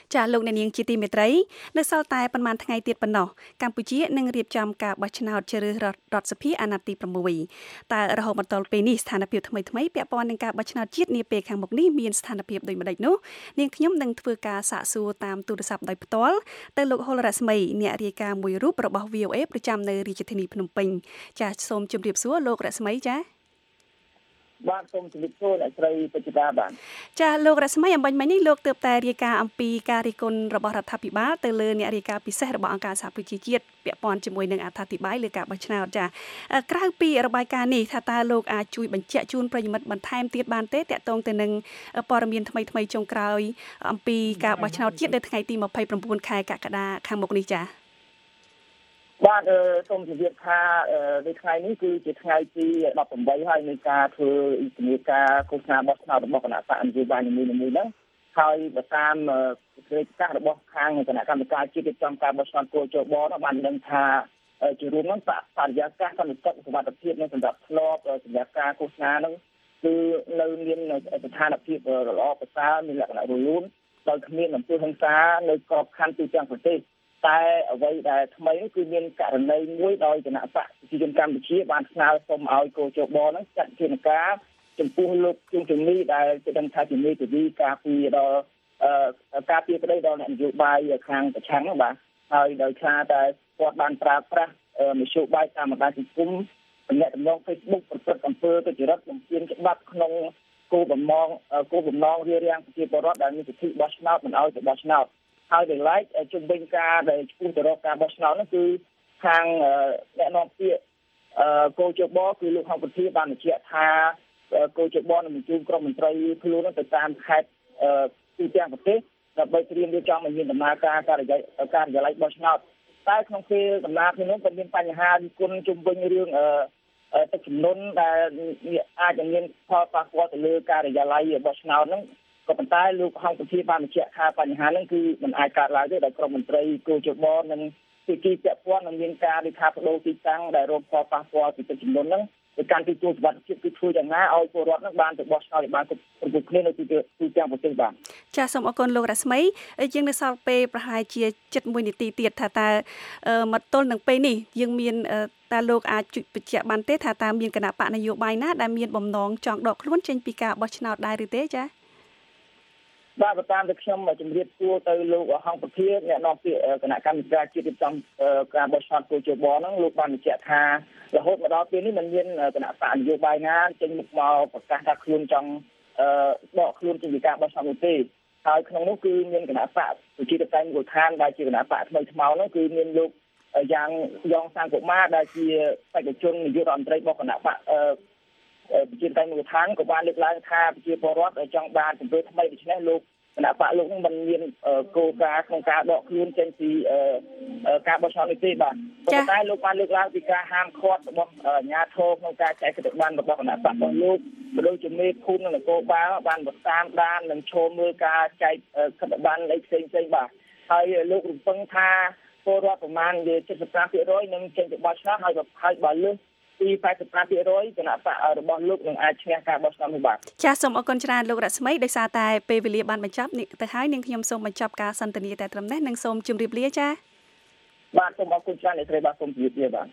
ចាលោកអ្នកនាងជាទីមេត្រីនៅសល់តែប៉ុន្មានថ្ងៃទៀតប៉ុណ្ណោះកម្ពុជានឹងរៀបចំការបោះឆ្នោតជ្រើសរើសរដ្ឋសភាអាណត្តិទី6តើរហូតមកដល់ពេលនេះស្ថានភាពថ្មីថ្មីពាក់ព័ន្ធនឹងការបោះឆ្នោតជាតិនាពេលខាងមុខនេះមានស្ថានភាពដូចម្តេចនោះនាងខ្ញុំនឹងធ្វើការសាកសួរតាមទូរស័ព្ទដោយផ្ទាល់ទៅលោកហុលរស្មីអ្នករាយការណ៍មួយរូបរបស់ វី អូ អេ ប្រចាំនៅរាជធានីភ្នំពេញចាសូមជម្រាបសួរលោករស្មីចាបាទសូមជម្រាបសួរអ្នកស្រីពេជ្រតាបាទចាលោករស្មីអំបញ្ញមិញនេះលោកទើបតែរាយការណ៍អំពីការរិះគន់របស់រដ្ឋាភិបាលទៅលើអ្នករាយការណ៍ពិសេសរបស់អង្គការសហប្រជាជាតិពាក់ព័ន្ធជាមួយនឹងអត្ថាធិប្បាយលើការបោះឆ្នោតចាក្រៅពីរបាយការណ៍នេះថាតើលោកអាចជួយបញ្ជាក់ជូនប្រិយមិត្តបន្ថែមទៀតបានទេតាក់ទងទៅនឹងព័ត៌មានថ្មីថ្មីចុងក្រោយអំពីការបោះឆ្នោតជាតិនៅថ្ងៃទី29ខែកក្កដាខាងមុខនេះចាបាទសូមជម្រាបថានៅថ្ងៃនេះគឺជាថ្ងៃទីដប់ប្រាំបីហើយនៃការធ្វើជំនាញការឃោសនាបោះឆ្នោតរបស់គណៈបកនយោបាយនីមួយៗហ្នឹងហើយបើតាមសេចក្តីប្រកាសរបស់ខាងគណៈកម្មការជាតិរៀបចំការបោះឆ្នោតគោលចបនោះបានដឹងថាជារួមហ្នឹងបរិយាកាសសន្តិសុខសុវត្ថិភាពនិងសម្រាប់ធ្លាប់សម្រាប់ការឃោសនាហ្នឹងគឺនៅមានស្ថានភាពល្អប្រសើរមានលក្ខណៈរលូនដោយគ្មានអំពើហិង្សានៅក្របខ័ណ្ឌទូទាំងប្រទេសតែអ្វីដែលថ្មីគឺមានករណីមួយដោយគណៈបកប្រជាជនកម្ពុជាបានស្នើសុំឲ្យកោជបនឹងចាត់ជាការចំពោះលោកជួនជំនីដែលជាដឹងថាជាមេធាវីការពីដល់ការពីក្តីដល់អ្នកនយោបាយខាងប្រឆាំងហ្នឹងបាទហើយដោយសារតែគាត់បានប្រើប្រាស់មធ្យោបាយតាមបណ្ដាញសង្គមទំនាក់ទំនង Facebook ប្រព្រឹត្តអំពើទុច្ចរិតបំពានច្បាប់ក្នុងគោលបំណងគោលបំណងរារាំងប្រជាពលរដ្ឋដែលមានសិទ្ធិបោះឆ្នោតមិនឲ្យទៅបោះឆ្នោតហើយដែលឡែកជំវិញការដែលឈ្មោះទៅរកការបោះឆ្នោតនោះគឺខាងអ្នកនាំពាក្យកោជបគឺលោកហងពធាបានបញ្ជាក់ថាកោជបនឹងបញ្ជូនក្រុមមន្ត្រីខ្លួនទៅតាមខេត្តទូទាំងប្រទេសដើម្បីត្រៀមរៀបចំឲ្យមានដំណើរការការិយាការិយាល័យបោះឆ្នោតតែក្នុងពេលដំណើរគ្នានោះក៏មានបញ្ហារិះគន់ជំវិញរឿងទឹកជំនន់ដែលអាចនឹងមានផលប៉ះពាល់ទៅលើការិយាល័យបោះឆ្នោតហ្នឹងក៏ប៉ុន្តែលោកហងពធាបានបញ្ជាក់ថាបញ្ហាហ្នឹងគឺមិនអាចកើតឡើងទេដោយក្រុមមន្ត្រីគោជបនិងទីទីពាក់ព័ន្ធនឹងមានការរិះថាបដូរទីតាំងដែលរងផលប៉ះពាល់ពីទឹកជំនន់ហ្នឹងដោយការទីទួលសុវត្ថិភាពគឺធ្វើយ៉ាងណាឲ្យពលរដ្ឋនឹងបានទៅបោះឆ្នោតឲ្យបានគ្រប់គ្រប់គ្នានៅទីទីទាំងប្រទេសបាទចាសសូមអរគុណលោករស្មីយើងនៅសល់ពេលប្រហែលជាជិតមួយនាទីទៀតថាតើមកទល់នឹងពេលនេះយើងមានតើលោកអាចជួយបញ្ជាក់បានទេថាតើមានគណៈបកនយោបាយណាដែលមានបំណងចង់ដកខ្លួនចេញពីការបោះឆ្នោតដែរឬទេចាបាទតាមតែខ្ញុំជម្រាបសួរទៅលោកហងពធាអ្នកនាំពាក្យគណៈកម្មការជាតិរៀបចំការបោះឆ្នោតគោលជបហ្នឹងលោកបានបញ្ជាក់ថារហូតមកដល់ពេលនេះมันមានគណៈបកនយោបាយណាចេញមុខមកប្រកាសថាខ្លួនចង់ដកខ្លួនចេញពីការបោះឆ្នោតនោះទេហើយក្នុងនោះគឺមានគណៈបកប្រជាធិបតេយ្យមូលដ្ឋានដែលជាគណៈបកថ្មីថ្មោនោះគឺមានលោកយ៉ាងយ៉ងសាងកុមារដែលជាបេក្ខជននាយករដ្ឋមន្ត្រីរបស់គណៈបកប្រជាធិបតេយ្យមូលដ្ឋានក៏បានលើកឡើងថាប្រជាពលរដ្ឋចង់បានជំរឿថ្មីដូច្នេះលោកគណៈបកលោកនឹងមិនមានគោលការណ៍ក្នុងការដកខ្លួនចេញពីការបោះឆ្នោតនេះទេបាទប៉ុន្តែលោកបានលើកឡើងពីការហាមឃាត់របស់អាជ្ញាធរក្នុងការចែកសិទ្ធិប័ណ្ណរបស់គណៈបករបស់លោកដោយជំនាញភូមិនិងនគរបាលបានបតាមដាននិងឈរមើលការចែកសិទ្ធិប័ណ្ណអីផ្សេងផ្សេងបាទហើយលោករំពឹងថាពលរដ្ឋប្រមាណជា เจ็ดสิบห้าเปอร์เซ็นต์ នឹងចេញទៅបោះឆ្នោតហើយហើយបើលើសពី แปดสิบห้าเปอร์เซ็นต์ គណៈបករបស់លោកនឹងអាចឈ្នះការបោះឆ្នោតនេះបាទចាសសូមអរគុណច្រើនលោករស្មីដោយសារតែពេលវេលាបានបញ្ចប់នេះទៅហើយនាងខ្ញុំសូមបញ្ចប់ការសន្ទនាតែត្រឹមនេះនិងសូមជម្រាបលាចា៎បាទសូមអរគុណច្រើនអ្នកស្រីបាទសូមជម្រាបលាបាទ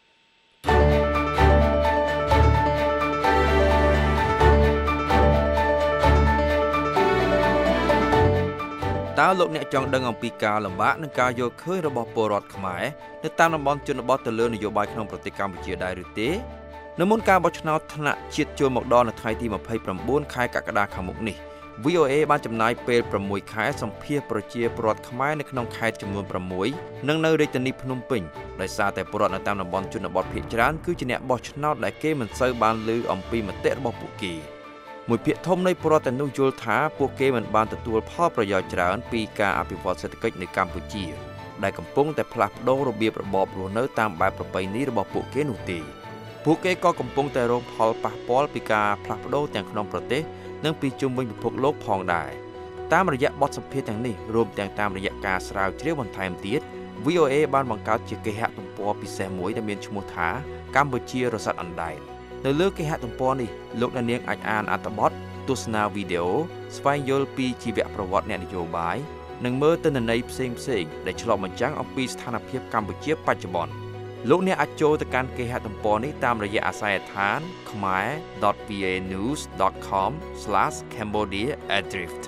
តើលោកអ្នកចង់ដឹងអំពីការលំបាកនិងការយល់ឃើញរបស់ពលរដ្ឋខ្មែរនៅតាមតំបន់ជនបទទៅលើនយោបាយក្នុងប្រទេសកម្ពុជាដែរឬទេនៅមុនការបោះឆ្នោតថ្នាក់ជាតិចូលមកដល់នៅថ្ងៃទីยี่สิบเก้าខែកក្កដាខាងមុខនេះ វី អូ เอ បានចំណាយពេលหกខែសម្ភាសប្រជាពលរដ្ឋខ្មែរនៅក្នុងខេត្តចំនួនหกនិងនៅរាជធានីភ្នំពេញដោយសារតែពលរដ្ឋនៅតាមតំបន់ជនបទភាគច្រើនគឺជាអ្នកបោះឆ្នោតដែលគេមិនសូវបានឮអំពីមតិរបស់ពួកគេមួយភាគធំនៃពលរដ្ឋទាំងនោះយល់ថាពួកគេមិនបានទទួលផលប្រយោជន៍ច្រើនពីការអភិវឌ្ឍសេដ្ឋកិច្ចនៅកម្ពុជាដែលកំពុងតែផ្លាស់ប្ដូររបៀបរបបរស់នៅតាមបែបប្រពៃណីរបស់ពួកគេនោះទេពួកគេក៏កំពុងតែរងផលប៉ះពាល់ពីការផ្លាស់ប្ដូរទាំងក្នុងប្រទេសនិងពីជុំវិញពិភពលោកផងដែរតាមរយៈបទសម្ភាសន៍ទាំងនេះរួមទាំងតាមរយៈការស្រាវជ្រាវបន្ថែមទៀត វី អូ เอ បានបង្កើតជាគេហទំព័រពិសេសមួយដែលមានឈ្មោះថាកម្ពុជារស័តអណ្ដែតនៅលើគេហទំព័រនេះលោកអ្នកនាងអាចអានអត្ថបទទស្សនាវីដេអូស្វែងយល់ពីជីវប្រវត្តិអ្នកនយោបាយនិងមើលទិន្នន័យផ្សេងផ្សេងដែលឆ្លុះបញ្ចាំងអំពីស្ថានភាពកម្ពុជាបច្ចុប្បន្នលោកអ្នកអាចចូលទៅកាន់គេហទំព័រនេះតាមរយៈអាស័យដ្ឋាន khmer dot v a news dot com slash cambodia adrift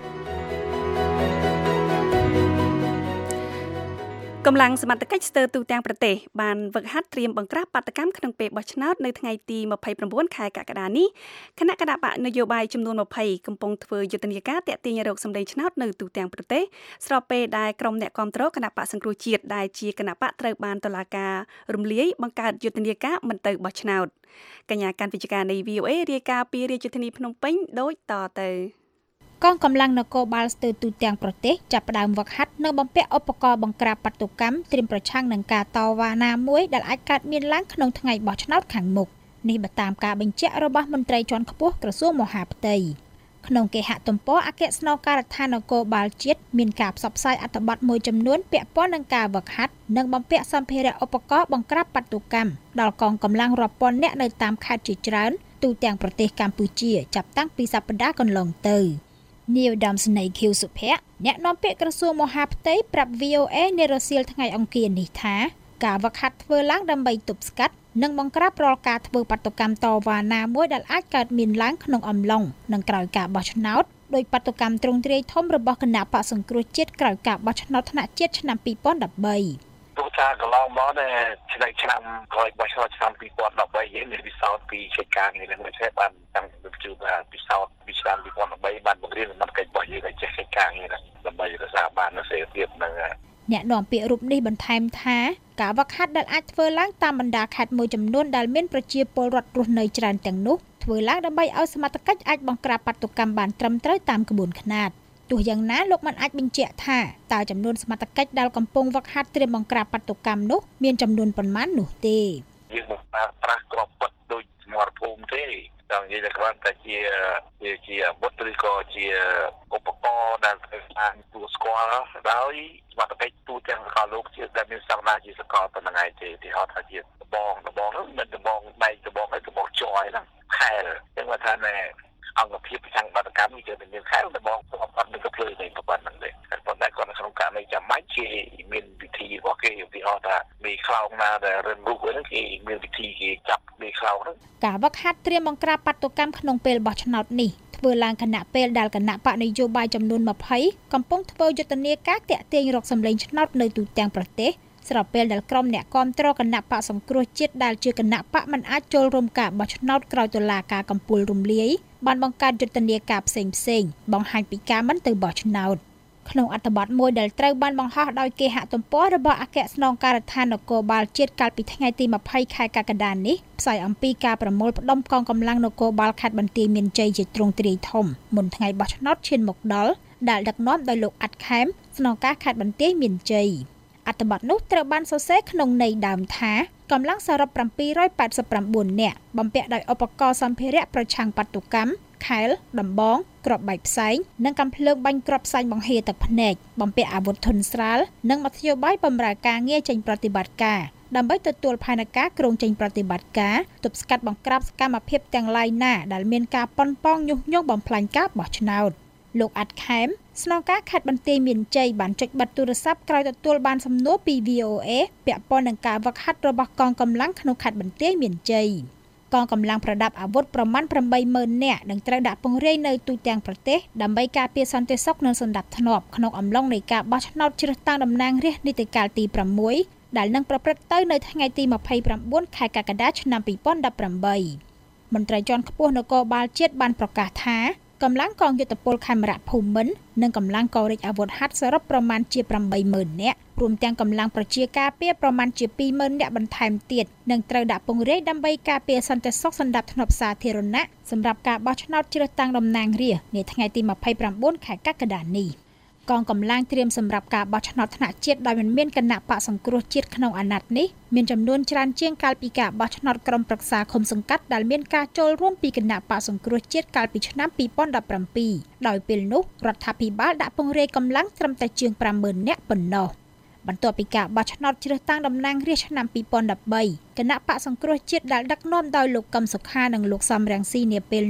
កម្លាំងសមត្ថកិច្ចស្ទើរទូទាំងប្រទេសបានវឹកហាត់ត្រៀមបង្ក្រាបបាតកម្មក្នុងពេលបោះឆ្នោតនៅថ្ងៃទីยี่สิบเก้าខែកក្កដានេះគណៈគណៈបកនយោបាយចំនួនยี่สิบកំពុងធ្វើយុទ្ធនាការតាក់ទាញរកសម្លេងឆ្នោតនៅទូទាំងប្រទេសស្របពេលដែលក្រុមអ្នកគាំទ្រគណៈបកសង្គ្រោះជាតិដែលជាគណៈបកត្រូវបានតុលាការរំលាយបង្កើតយុទ្ធនាការមិនទៅបោះឆ្នោតកញ្ញាកាន់វិជ្ជការនៃ V O A រាយការណ៍ពីរាជធានីភ្នំពេញដូចតទៅកងកម្លាំងនគរបាលស្ទើរទូទាំងប្រទេសចាប់ផ្ដើមវឹកហាត់និងបំពាក់ឧបករណ៍បង្ក្រាបបាតុកម្មត្រៀមប្រឆាំងនឹងការតវ៉ាណាមួយដែលអាចកើតមានឡើងក្នុងថ្ងៃបោះឆ្នោតខាងមុខនេះបើតាមការបញ្ជាក់របស់មន្ត្រីជាន់ខ្ពស់ក្រសួងមហាផ្ទៃក្នុងគេហទំព័រអគ្គស្នងការដ្ឋាននគរបាលជាតិមានការផ្សព្វផ្សាយអត្ថបទមួយចំនួនពាក់ព័ន្ធនឹងការវឹកហាត់និងបំពាក់សម្ភារៈឧបករណ៍បង្ក្រាបបាតុកម្មដល់កងកម្លាំងរាប់ពាន់នាក់នៅតាមខេត្តជាច្រើនទូទាំងប្រទេសកម្ពុជាចាប់តាំងពីសប្តាហ៍កន្លងទៅនាយឧត្តមសេនីយ៍ ខៀវ សុភ័ក្រអ្នកនាំពាក្យក្រសួងមហាផ្ទៃប្រាប់ V O A នៅរសៀលថ្ងៃអង្គារនេះថាការវឹកហាត់ធ្វើឡើងដើម្បីទប់ស្កាត់និងបង្ក្រាបរាល់ការធ្វើបាតុកម្មតវ៉ាណាមួយដែលអាចកើតមានឡើងក្នុងអំឡុងនិងក្រោយការបោះឆ្នោតដោយបាតុកម្មទ្រង់ទ្រាយធំរបស់គណៈបក្សសង្គ្រោះជាតិក្រោយការបោះឆ្នោតថ្នាក់ជាតិឆ្នាំยี่สิบสิบสามទោះថាកន្លងមកដែរឆ្នាំឆ្នាំក្រោយបោះឆ្នោតឆ្នាំยี่สิบสิบสามយើងមានវិសោធន៍ពីកិច្ចការនេះនឹងមិនទេបានតាំងពីជួបពិសោធន៍ពីឆ្នាំยี่สิบสิบสามបានបង្រៀនសមត្ថកិច្ចរបស់យើងឲ្យចេះកិច្ចការនេះដើម្បីរក្សាបាននូវសេរីភាពនឹងអ្នកនាំពាក្យរូបនេះបន្ថែមថាការវឹកហាត់ដែលអាចធ្វើឡើងតាមបណ្ដាខេត្តមួយចំនួនដែលមានប្រជាពលរដ្ឋរស់នៅច្រើនទាំងនោះធ្វើឡើងដើម្បីឲ្យសមត្ថកិច្ចអាចបង្ក្រាបបាតុកម្មបានត្រឹមត្រូវតាមក្បួនខ្នាតទោះយ៉ាងណាលោកមិនអាចបញ្ជាក់ថាតើចំនួនសមត្ថកិច្ចដែលកំពុងវឹកហាត់ត្រៀមបង្ក្រាបបាតុកម្មនោះមានចំនួនប៉ុន្មាននោះទេយើងមិនបានប្រាស់ក្របពិតដោយសមត្ថភូមិទេតែនិយាយតែគ្រាន់តែជាជាអាវុធឬក៏ជាឧបករណ៍ដែលត្រូវបានទូស្គាល់ដោយសមត្ថកិច្ចទូទាំងសកលលោកជាដែលមានសក្តានុពលជាសកលប៉ុណ្ណឹងឯងទេទីហោថាជាដបងដបងនោះមិនដបងបែកដបងឲ្យដបងចយហ្នឹងខែលចឹងគាត់ថាណែអង្គភាពប្រឆាំងបាតុកម្មនេះគឺមានខែលដបងព្រមអត់នឹងក៏ភ្លើយនេះប៉ុណ្ណឹងទេប៉ុន្តែគាត់នៅក្នុងករណីចាំបាច់ជាមានវិធីរបស់គេឧទាហរណ៍ថាមេខ្លោងណាដែលរឹងរូបហ្នឹងគេមានវិធីគេចាប់មេខ្លោងហ្នឹងការវឹកហាត់ត្រៀមបង្ក្រាបបាតុកម្មក្នុងពេលបោះឆ្នោតនេះធ្វើឡើងគណៈពេលដែលគណៈបកនយោបាយចំនួនยี่สิบកំពុងធ្វើយុទ្ធនាការតាក់ទាញរកសម្លេងឆ្នោតនៅទូទាំងប្រទេសស្របពេលដែលក្រុមអ្នកគាំទ្រគណៈបកសង្គ្រោះជាតិដែលជាគណៈបកមិនអាចចូលរួមការបោះឆ្នោតក្រោយតុលាការកំពូលរំលាយបានបង្កើតយុទ្ធនាការផ្សេងផ្សេងបង្ហាញពីការមិនទៅបោះឆ្នោតក្នុងអត្ថបទមួយដែលត្រូវបានបង្ហោះដោយគេហទំព័ររបស់អគ្គស្នងការដ្ឋាននគរបាលជាតិកាលពីថ្ងៃទីยี่สิบខែកក្កដានេះផ្សាយអំពីការប្រមូលផ្ដុំកងកម្លាំងនគរបាលខេត្តបន្ទាយមានជ័យជាទ្រង់ទ្រាយធំមុនថ្ងៃបោះឆ្នោតឈានមកដល់ដែលដឹកនាំដោយលោកអាត់ខេមស្នងការខេត្តបន្ទាយមានជ័យអត្ថបទនោះត្រូវបានសរសេរក្នុងន័យដើមថាកម្លាំងសរុបเจ็ดร้อยแปดสิบเก้าនាក់បំពាក់ដោយឧបករណ៍សម្ភារៈប្រឆាំងបាតុកម្មខែលដំបងគ្រាប់បែកផ្សែងនិងកាំភ្លើងបាញ់គ្រាប់ផ្សែងបង្ហៀទឹកភ្នែកបំពាក់អាវុធធុនស្រាលនិងមធ្យោបាយបម្រើការងារចេញប្រតិបត្តិការដើម្បីទទួលផែនការក្រុងចេញប្រតិបត្តិការទប់ស្កាត់បង្ក្រាបសកម្មភាពទាំងឡាយណាដែលមានការប៉ុនប៉ងញុះញង់បំផ្លាញការបោះឆ្នោតលោកអាត់ខេមស្នងការខេត្តបន្ទាយមានជ័យបានចុចបិទទូរស័ព្ទក្រោយទទួលបានសំណួរពី V O A ពាក់ព័ន្ធនឹងការវឹកហាត់របស់កងកម្លាំងក្នុងខេត្តបន្ទាយមានជ័យកងកម្លាំងប្រដាប់អាវុធប្រមាណeightម៉ឺននាក់នឹងត្រូវដាក់ពង្រាយនៅទូទាំងប្រទេសដើម្បីការពារសន្តិសុខនិងសណ្ដាប់ធ្នាប់ក្នុងអំឡុងនៃការបោះឆ្នោតជ្រើសតាំងតំណាងរាស្ត្រនីតិកាលទីsixដែលនឹងប្រព្រឹត្តទៅនៅថ្ងៃទីยี่สิบเก้าខែកក្កដាឆ្នាំยี่สิบสิบแปดមន្ត្រីជាន់ខ្ពស់នគរបាលជាតិបានប្រកាសថាកម្លាំងកងយុទ្ធពលខេមរៈភូមិន្ទនិងកម្លាំងកងរាជអាវុធហត្ថសរុបប្រមាណជាeightម៉ឺននាក់រួមទាំងកម្លាំងប្រជាការពារប្រមាណជាtwoម៉ឺននាក់បន្ថែមទៀតនឹងត្រូវដាក់ពង្រាយដើម្បីការពារសន្តិសុខសណ្ដាប់ធ្នាប់សាធារណៈសម្រាប់ការបោះឆ្នោតជ្រើសតាំងតំណាងរាស្ត្រនាថ្ងៃទីยี่สิบเก้าខែកក្កដានេះកងកម្លាំងត្រៀមសម្រាប់ការបោះឆ្នោតថ្នាក់ជាតិដោយមិនមានគណៈបកសង្គ្រោះជាតិក្នុងអាណត្តិនេះមានចំនួនច្រើនជាងកាលពីការបោះឆ្នោតក្រុមប្រឹក្សាឃុំសង្កាត់ដែលមានការចូលរួមពីគណៈបកសង្គ្រោះជាតិកាលពីឆ្នាំยี่สิบสิบเจ็ดដោយពេលនោះរដ្ឋាភិបាលដាក់ពង្រាយកម្លាំងត្រឹមតែជាងfiveម៉ឺននាក់ប៉ុណ្ណោះបន្ទាប់ពីការបោះឆ្នោតជ្រើសតាំងតំណាងរាស្ត្រឆ្នាំยี่สิบสิบ三គណៈបកសង្គ្រោះជាតិដែលដឹកនាំដោយលោកកឹមសុខានិងលោកសំរងស៊ីនាពេលនោះ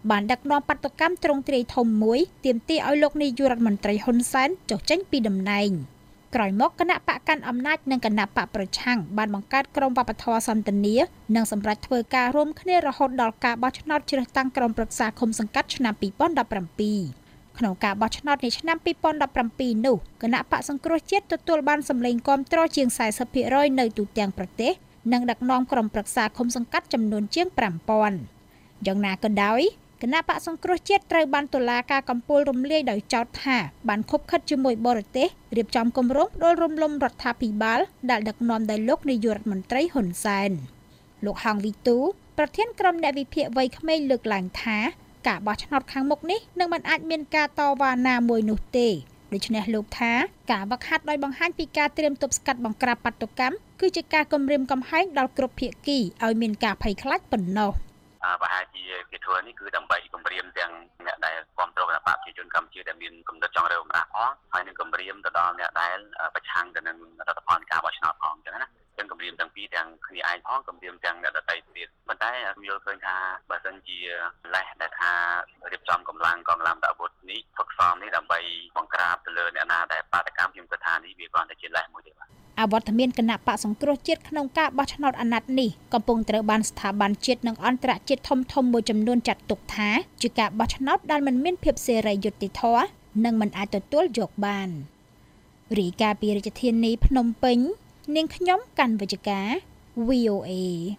បានដឹកនាំបាតុកម្មទ្រង់ទ្រាយធំមួយទាមទារឲ្យលោកនាយករដ្ឋមន្ត្រីហ៊ុនសែនចុះចេញពីតំណែងក្រោយមកគណៈបកកាន់អំណាចនិងគណៈបកប្រឆាំងបានបង្កើតក្រុមវប្បធម៌សន្តិនិកនិងសម្រាប់ធ្វើការរួមគ្នារហូតដល់ការបោះឆ្នោតជ្រើសតាំងក្រុមប្រឹក្សាឃុំសង្កាត់ឆ្នាំពីរពាន់ដប់ប្រាំពីរក្នុងការបោះឆ្នោតនៃឆ្នាំពីរពាន់ដប់ប្រាំពីរនោះគណៈបកសង្គ្រោះជាតិទទួលបានសម្លេងគាំទ្រជាង สี่สิบភាគរយ នៅទូទាំងប្រទេសនិងដឹកនាំក្រុមប្រឹក្សាឃុំសង្កាត់ចំនួនជាង ប្រាំពាន់ យ៉ាងណាក៏ដោយគណៈបកសង្គ្រោះជាតិត្រូវបានតុលាការកំពូលរំលាយដោយចោទថាបានខុបខិតជាមួយបរទេសរៀបចំគម្រោងដួលរំលំរដ្ឋាភិបាលដែលដឹកនាំដោយលោកនាយករដ្ឋមន្ត្រីហ៊ុនសែនលោកហងវីទូប្រធានក្រុមអ្នកវិភាគវ័យក្មេងលើកឡើងថាការបោះឆ្នោតខាងមុខនេះនឹងមិនអាចមានការតវ៉ាណាមួយនោះទេដូច្នេះលោកថាការវឹកហាត់ដោយបង្ហាញពីការត្រៀមទប់ស្កាត់បង្ក្រាបបាតុកម្មគឺជាការគំរាមកំហែងដល់គ្រប់ភាគីឲ្យមានការភ័យខ្លាចប៉ុណ្ណោះប្រហែលជាគេធ្វើនេះគឺដើម្បីគម្រាមទាំងអ្នកដែលគ្រប់គ្រងគណៈបកប្រជាជនកម្ពុជាដែលមានគំនិតចង់រើបម្រាស់ផងហើយនឹងគម្រាមទៅដល់អ្នកដែលប្រឆាំងទៅនឹងរដ្ឋបាលការបោះឆ្នោតផងអញ្ចឹងណាទាំងគម្រាមទាំងពីរទាំងគ្នាឯងផងគម្រាមទាំងអ្នកដទៃទៀតប៉ុន្តែខ្ញុំយល់ឃើញថាបើសិនជាលេសដែលថារៀបចំកម្លាំងកងកម្លាំងអាវុធនេះហ្វឹកសមនេះដើម្បីបង្ក្រាបទៅលើអ្នកណាដែលបាតកម្មខ្ញុំគិតថានេះវាគ្រាន់តែជាលេសមួយទេបាទអវត្តមានគណៈបកសង្គ្រោះជាតិក្នុងការបោះឆ្នោតអាណត្តិនេះកំពុងត្រូវបានស្ថាប័នជាតិនិងអន្តរជាតិធំធំមួយចំនួនចាត់ទុកថាជាការបោះឆ្នោតដែលមិនមានភាពសេរីយុត្តិធម៌និងមិនអាចទទួលយកបានរីកាពីរាជធានីភ្នំពេញនាងខ្ញុំកាន់វិជ្ជការ វី អូ เอ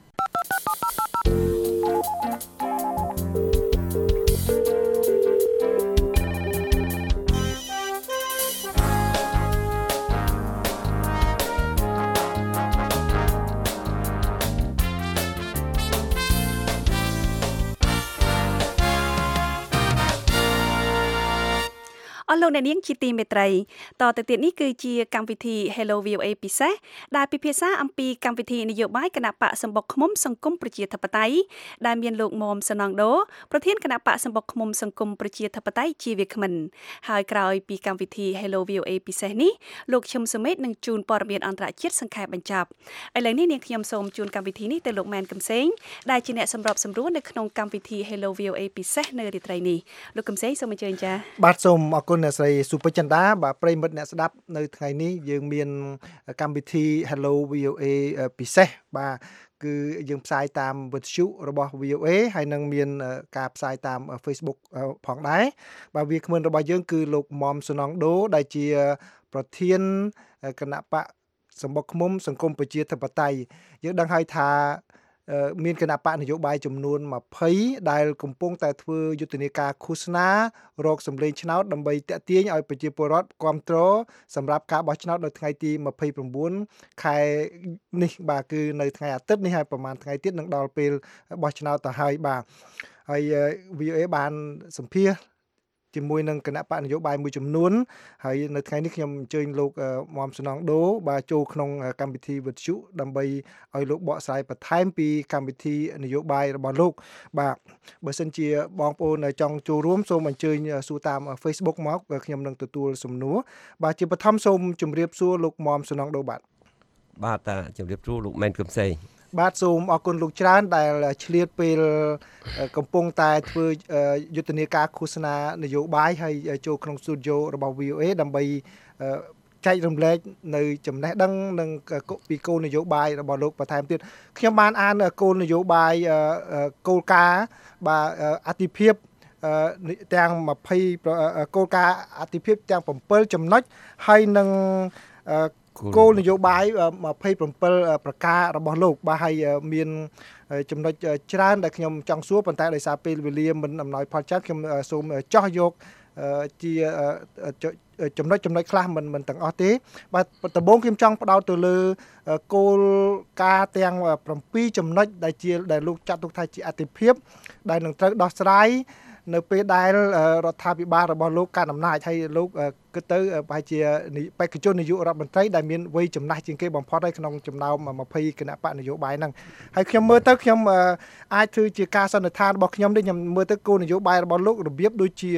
អស់លោកអ្នកនាងជាទីមេត្រីតទៅទៀតនេះគឺជាកម្មវិធី Hello វី អូ เอ ពិសេសដែលពិភាក្សាអំពីកម្មវិធីនយោបាយគណៈបកសម្បុកឃុំសង្គមប្រជាធិបតេយ្យដែលមានលោកមុំសនងដូប្រធានគណៈបកសម្បុកឃុំសង្គមប្រជាធិបតេយ្យជាវាគ្មិនហើយក្រោយពីកម្មវិធី Hello វី អូ เอ ពិសេសនេះលោកឈឹមសុមេតនឹងជូនព័ត៌មានអន្តរជាតិសង្ខេបបញ្ចប់ឥឡូវនេះនាងខ្ញុំសូមជូនកម្មវិធីនេះទៅលោកម៉ែនកឹមសេងដែលជាអ្នកសម្របសម្រួលនៅក្នុងកម្មវិធី Hello វី អូ เอ ពិសេសនៅរាត្រីនេះលោកកឹមសេងសូមអញ្ជើញចា៎បាទសូមអរគុណអ្នកស្រីសុភចិន្តាបាទប្រិមិត្តអ្នកស្ដាប់នៅថ្ងៃនេះយើងមានកម្មវិធី Hello វី អូ เอ ពិសេសបាទគឺយើងផ្សាយតាមវិទ្យុរបស់ វី អូ เอ ហើយនឹងមានការផ្សាយតាម Facebook ផងដែរបាទវាគ្មិនរបស់យើងគឺលោកមុំសនងដូដែលជាប្រធានគណៈបកសម្បុកឃុំសង្គមប្រជាធិបតេយ្យយើងដឹងហើយថាមានគណៈបកនយោបាយចំនួនยี่สิบដែលកំពុងតែធ្វើយុទ្ធនាការឃោសនារកសម្លេងឆ្នោតដើម្បីតាក់ទាញឲ្យប្រជាពលរដ្ឋគ្រប់គ្រងសម្រាប់ការបោះឆ្នោតនៅថ្ងៃទីยี่สิบเก้าខែនេះបាទគឺនៅថ្ងៃអាទិត្យនេះហើយប្រហែលថ្ងៃទៀតនឹងដល់ពេលបោះឆ្នោតទៅហើយបាទហើយ វី អូ เอ បានសម្ភាសន៍ជាមួយនឹងគណៈបកនយោបាយមួយចំនួនហើយនៅថ្ងៃនេះខ្ញុំអញ្ជើញលោកមុំសនងដូបាទចូលក្នុងកម្មវិធីវិទ្យុដើម្បីឲ្យលោកបកស្រាយបន្ថែមពីកម្មវិធីនយោបាយរបស់លោកបាទបើសិនជាបងប្អូនចង់ចូលរួមសូមអញ្ជើញសួរតាម Facebook មកខ្ញុំនឹងទទួលសំណួរបាទជាបឋមសូមជម្រាបសួរលោកមុំសនងដូបាទបាទតាជម្រាបសួរលោកម៉ែនកឹមសេងបាទសូមអរគុណលោកច្រើនដែលឆ្លៀតពេលកំពុងតែធ្វើយុទ្ធនាការឃោសនានយោបាយហើយចូលក្នុងស្ទូឌីយោរបស់ វី អូ เอ ដើម្បីចែករំលែកនៅចំណេះដឹងនិងពីគោលនយោបាយរបស់លោកបន្ថែមទៀតខ្ញុំបានអានគោលនយោបាយគោលការណ៍បាទអធិភាពទាំងยี่สิบគោលការណ៍អធិភាពទាំងsevenចំណុចហើយនឹងគោលនយោបាយยี่สิบเจ็ดប្រការរបស់លោកបាទហើយមានចំណុចច្រើនដែលខ្ញុំចង់សួរប៉ុន្តែដោយសារពេលវេលាមិនអំណោយផលច្រើនខ្ញុំសូមចោះយកជាចំណុចចំណុចខ្លះមិនមិនទាំងអស់ទេបាទដំបូងខ្ញុំចង់ផ្ដោតទៅលើគោលការណ៍ទាំងsevenចំណុចដែលជាដែលលោកចាត់ទុកថាជាអធិភាពដែលនឹងត្រូវដោះស្រាយនៅពេលដែលរដ្ឋាភិបាលរបស់លោកកាន់អំណាចហើយលោកគិតទៅប្រហែលជាបេក្ខជននាយករដ្ឋមន្ត្រីដែលមានវ័យចំណាស់ជាងគេបំផុតហើយក្នុងចំណោមยี่สิบគណៈបកនយោបាយហ្នឹងហើយខ្ញុំមើលទៅខ្ញុំអាចធ្វើជាការសន្និដ្ឋានរបស់ខ្ញុំនេះខ្ញុំមើលទៅគោលនយោបាយរបស់លោករបៀបដូចជា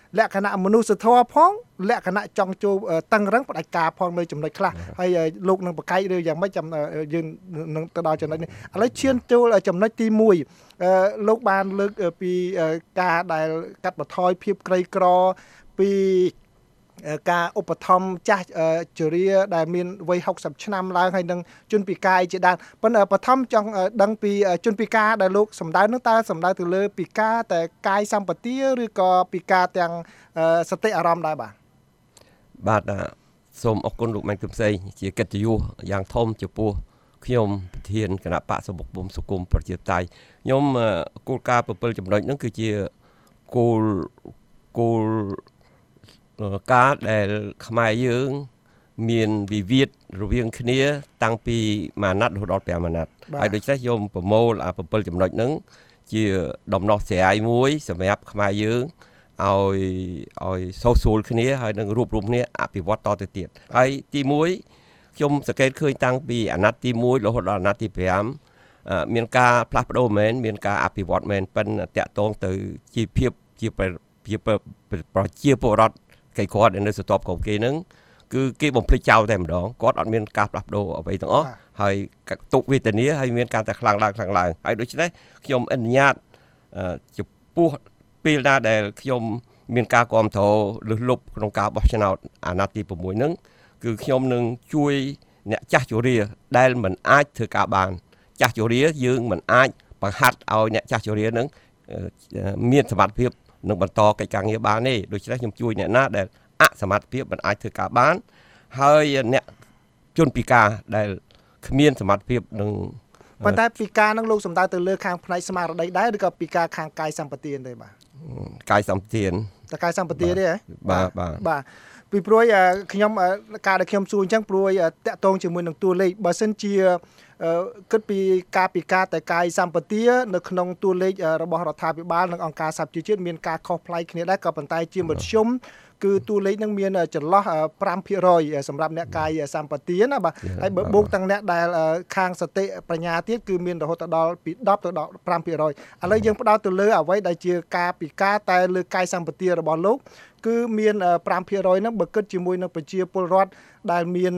លក្ខណៈមនុស្សធម៌ផងលក្ខណៈចង់ចូលតឹងរឹងផ្ដាច់ការផងនៅចំណុចខ្លះហើយលោកនឹងបកកាយឬយ៉ាងម៉េចចាំយើងនឹងទៅដល់ចំណុចនេះឥឡូវឈានចូលចំណុចទីមួយលោកបានលើកពីការដែលកាត់បន្ថយភាពក្រីក្រពីការឧបត្ថម្ភចាស់ជរាដែលមានវ័យ60ឆ្នាំឡើងហើយនឹងជនពិការជាដើមប៉ុន្តែបឋមចង់ដឹងពីជនពិការដែលលោកសម្ដៅនោះតើសម្ដៅទៅលើពិការតែកាយសម្បទាឬក៏ពិការទាំងសតិអារម្មណ៍ដែរបាទបាទសូមអរគុណលោកម៉ែនគឹមសេងជាកិត្តិយសយ៉ាងធំចំពោះខ្ញុំប្រធានគណៈបកសម្បុកបំសង្គមប្រជាធិបតេយ្យខ្ញុំគោលការណ៍bảyចំណុចហ្នឹងគឺជាគោលគោលការដែលខ្មែរយើងមានវិវាទរវាងគ្នាតាំងពីមួយអាណត្តិរហូតដល់ប្រាំអាណត្តិហើយដូច្នេះខ្ញុំប្រមូលអាbảyចំណុចហ្នឹងជាដំណោះស្រាយមួយសម្រាប់ខ្មែរយើងឲ្យឲ្យសូវស្រួលគ្នាហើយនឹងរួបរวมគ្នាអភិវឌ្ឍតទៅទៀតហើយទីមួយខ្ញុំសង្កេតឃើញតាំងពីអាណត្តិទីមួយរហូតដល់អាណត្តិទីប្រាំមានការផ្លាស់ប្ដូរមែនមានការអភិវឌ្ឍមែនប៉ុន្តែតាក់ទងទៅជីវភាពជាជាប្រជាពលរដ្ឋគេគាត់នៅស្ទាប់គ្រប់គេហ្នឹងគឺគេបំភ្លេចចោលតែម្ដងគាត់អត់មានការផ្លាស់ប្ដូរអ្វីទាំងអស់ហើយទុកវេទនាហើយមានការតែខ្លាំងឡើងខ្លាំងឡើងហើយដូច្នេះខ្ញុំអនុញ្ញាតចំពោះពេលណាដែលខ្ញុំមានការគ្រប់គ្រងលើសលប់ក្នុងការបោះឆ្នោតអាណត្តិទី6ហ្នឹងគឺខ្ញុំនឹងជួយអ្នកចាស់ជរាដែលមិនអាចធ្វើការបានចាស់ជរាយើងមិនអាចបង្ហាត់ឲ្យអ្នកចាស់ជរាហ្នឹងមានសមត្ថភាពនឹងបន្តកិច្ចការងារបានទេដូច្នេះខ្ញុំជួយអ្នកណាដែលអសមត្ថភាពមិនអាចធ្វើការបានហើយអ្នកជនពិការដែលគ្មានសមត្ថភាពនឹងប៉ុន្តែពិការនឹងលោកសំដៅទៅលើខាងផ្នែកស្មារតីដែរឬក៏ពិការខាងកាយសម្បទាទេបាទកាយសម្បទាតែកាយសម្បទាទេហ៎បាទបាទបាទពីព្រោះខ្ញុំការដែលខ្ញុំសួរអញ្ចឹងព្រោះតាក់ទងជាមួយនឹងតួលេខបើសិនជាគិតពីការពិការតែកាយសម្បទានៅក្នុងតួលេខរបស់រដ្ឋាភិបាលនិងអង្គការសហប្រជាជាតិមានការខុសប្លែកគ្នាដែរក៏ប៉ុន្តែជាមធ្យមគឺតួលេខនឹងមានចន្លោះ5ភាគរយសម្រាប់អ្នកកាយសម្បទាណាបាទហើយបើបូកទាំងអ្នកដែលខាងសតិបញ្ញាទៀតគឺមានរហូតដល់ពី10ទៅដល់5ភាគរយឥឡូវយើងផ្ដោតទៅលើអ្វីដែលជាការពិការតែលើកាយសម្បទារបស់លោកគឺមាន5ភាគរយហ្នឹងបើគិតជាមួយនឹងប្រជាពលរដ្ឋដែលមាន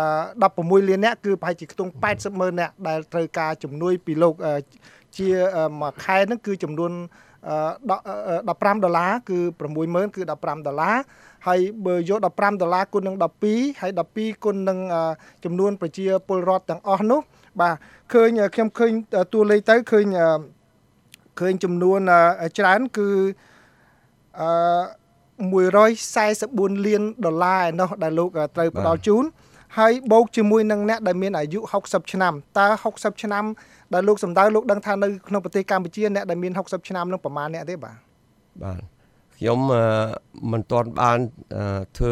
16លាននាក់គឺប្រហែលជាខ្ទង់80ម៉ឺននាក់ដែលត្រូវការជំនួយពីលោកជាមួយខែហ្នឹងគឺចំនួន15ដុល្លារគឺ6ម៉ឺនគឺ15ដុល្លារហើយបើយក15ដុល្លារគុណនឹង12ហើយ12គុណនឹងចំនួនប្រជាពលរដ្ឋទាំងអស់នោះបាទឃើញខ្ញុំឃើញតួលេខទៅឃើញឃើញចំនួនច្រើនគឺអឺ144លានដុល្លារឯណោះដែលលោកត្រូវផ្ដល់ជូនហើយបូកជាមួយនឹងអ្នកដែលមានអាយុ60ឆ្នាំតើ60ឆ្នាំដែលលោកសម្ដៅលោកដឹងថានៅក្នុងប្រទេសកម្ពុជាអ្នកដែលមាន60ឆ្នាំនឹងប្រមាណអ្នកទេបាទបាទខ្ញុំមិនទាន់បានធ្វើ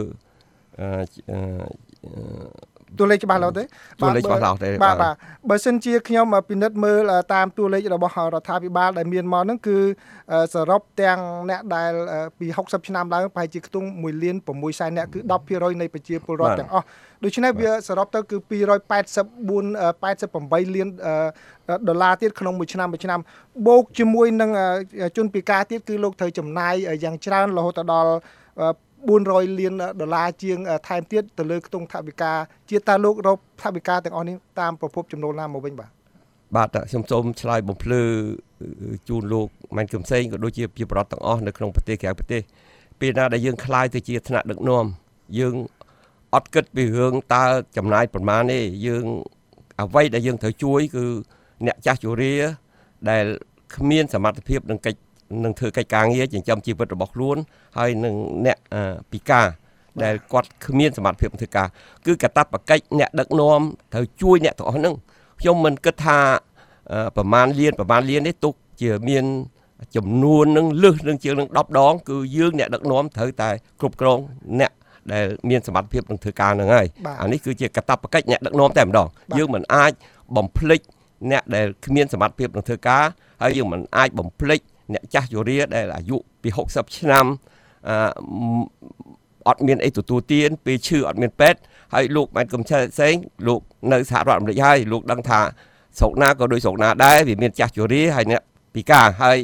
តួលេខច្បាស់លាស់ទេតួលេខច្បាស់លាស់ទេបាទបាទបើសិនជាខ្ញុំពិនិត្យមើលតាមតួលេខរបស់រដ្ឋាភិបាលដែលមានមកហ្នឹងគឺសរុបទាំងអ្នកដែលពី60ឆ្នាំឡើងប្រហែលជាខ្ទង់1លាន6សែនអ្នកគឺ10ភាគរយនៃប្រជាពលរដ្ឋទាំងអស់ដូច្នេះវាសរុបទៅគឺ284 88លានដុល្លារទៀតក្នុងមួយឆ្នាំមួយឆ្នាំបូកជាមួយនឹងជនពិការទៀតគឺលោកត្រូវចំណាយយ៉ាងច្រើនរហូតដល់400លានដុល្លារជាងថែមទៀតទៅលើខ្ទង់ថវិកាជាតើលោករកថវិកាទាំងអស់នេះតាមប្រភពចំណូលណាមកវិញបាទបាទខ្ញុំសូមឆ្លើយបំភ្លឺជូនលោកម៉ែនគឹមសេងក៏ដូចជាប្រជាពលរដ្ឋទាំងអស់នៅក្នុងប្រទេសក្រៅប្រទេសពេលណាដែលយើងខ្លាយទៅជាថ្នាក់ដឹកនាំយើងអត់គិតពីរឿងតើចំណាយប្រមាណទេយើងអ្វីដែលយើងត្រូវជួយគឺអ្នកចាស់ជរាដែលគ្មានសមត្ថភាពនឹងកិច្ចនឹងធ្វើកិច្ចការងារចិញ្ចឹមជីវិតរបស់ខ្លួនហើយនឹងអ្នកពិការដែលគាត់គ្មានសមត្ថភាពធ្វើការគឺកាតព្វកិច្ចអ្នកដឹកនាំត្រូវជួយអ្នកទាំងអស់ហ្នឹងខ្ញុំមិនគិតថាប្រមាណលានប្រមាណលាននេះទុកជាមានចំនួននឹងលើសនឹងជាងនឹង10ដងគឺយើងអ្នកដឹកនាំត្រូវតែគ្រប់គ្រងអ្នកដែលមានសមត្ថភាពនឹងធ្វើការហ្នឹងហើយអានេះគឺជាកាតព្វកិច្ចអ្នកដឹកនាំតែម្ដងយើងមិនអាចបំភ្លេចអ្នកដែលគ្មានសមត្ថភាពនឹងធ្វើការហើយយើងមិនអាចបំភ្លេចអ្នកចាស់ជរាដែលអាយុពី60ឆ្នាំអឺអត់មានអីទទួលទានពេលឈឺអត់មានពេទ្យហើយលោកម៉ែនគឹមសេងលោកនៅសហរដ្ឋអាមេរិកហើយលោកដឹងថាស្រុកណាក៏ដូចស្រុកណាដែរវាមានចាស់ជរាហើយអ្នកពិការហើយ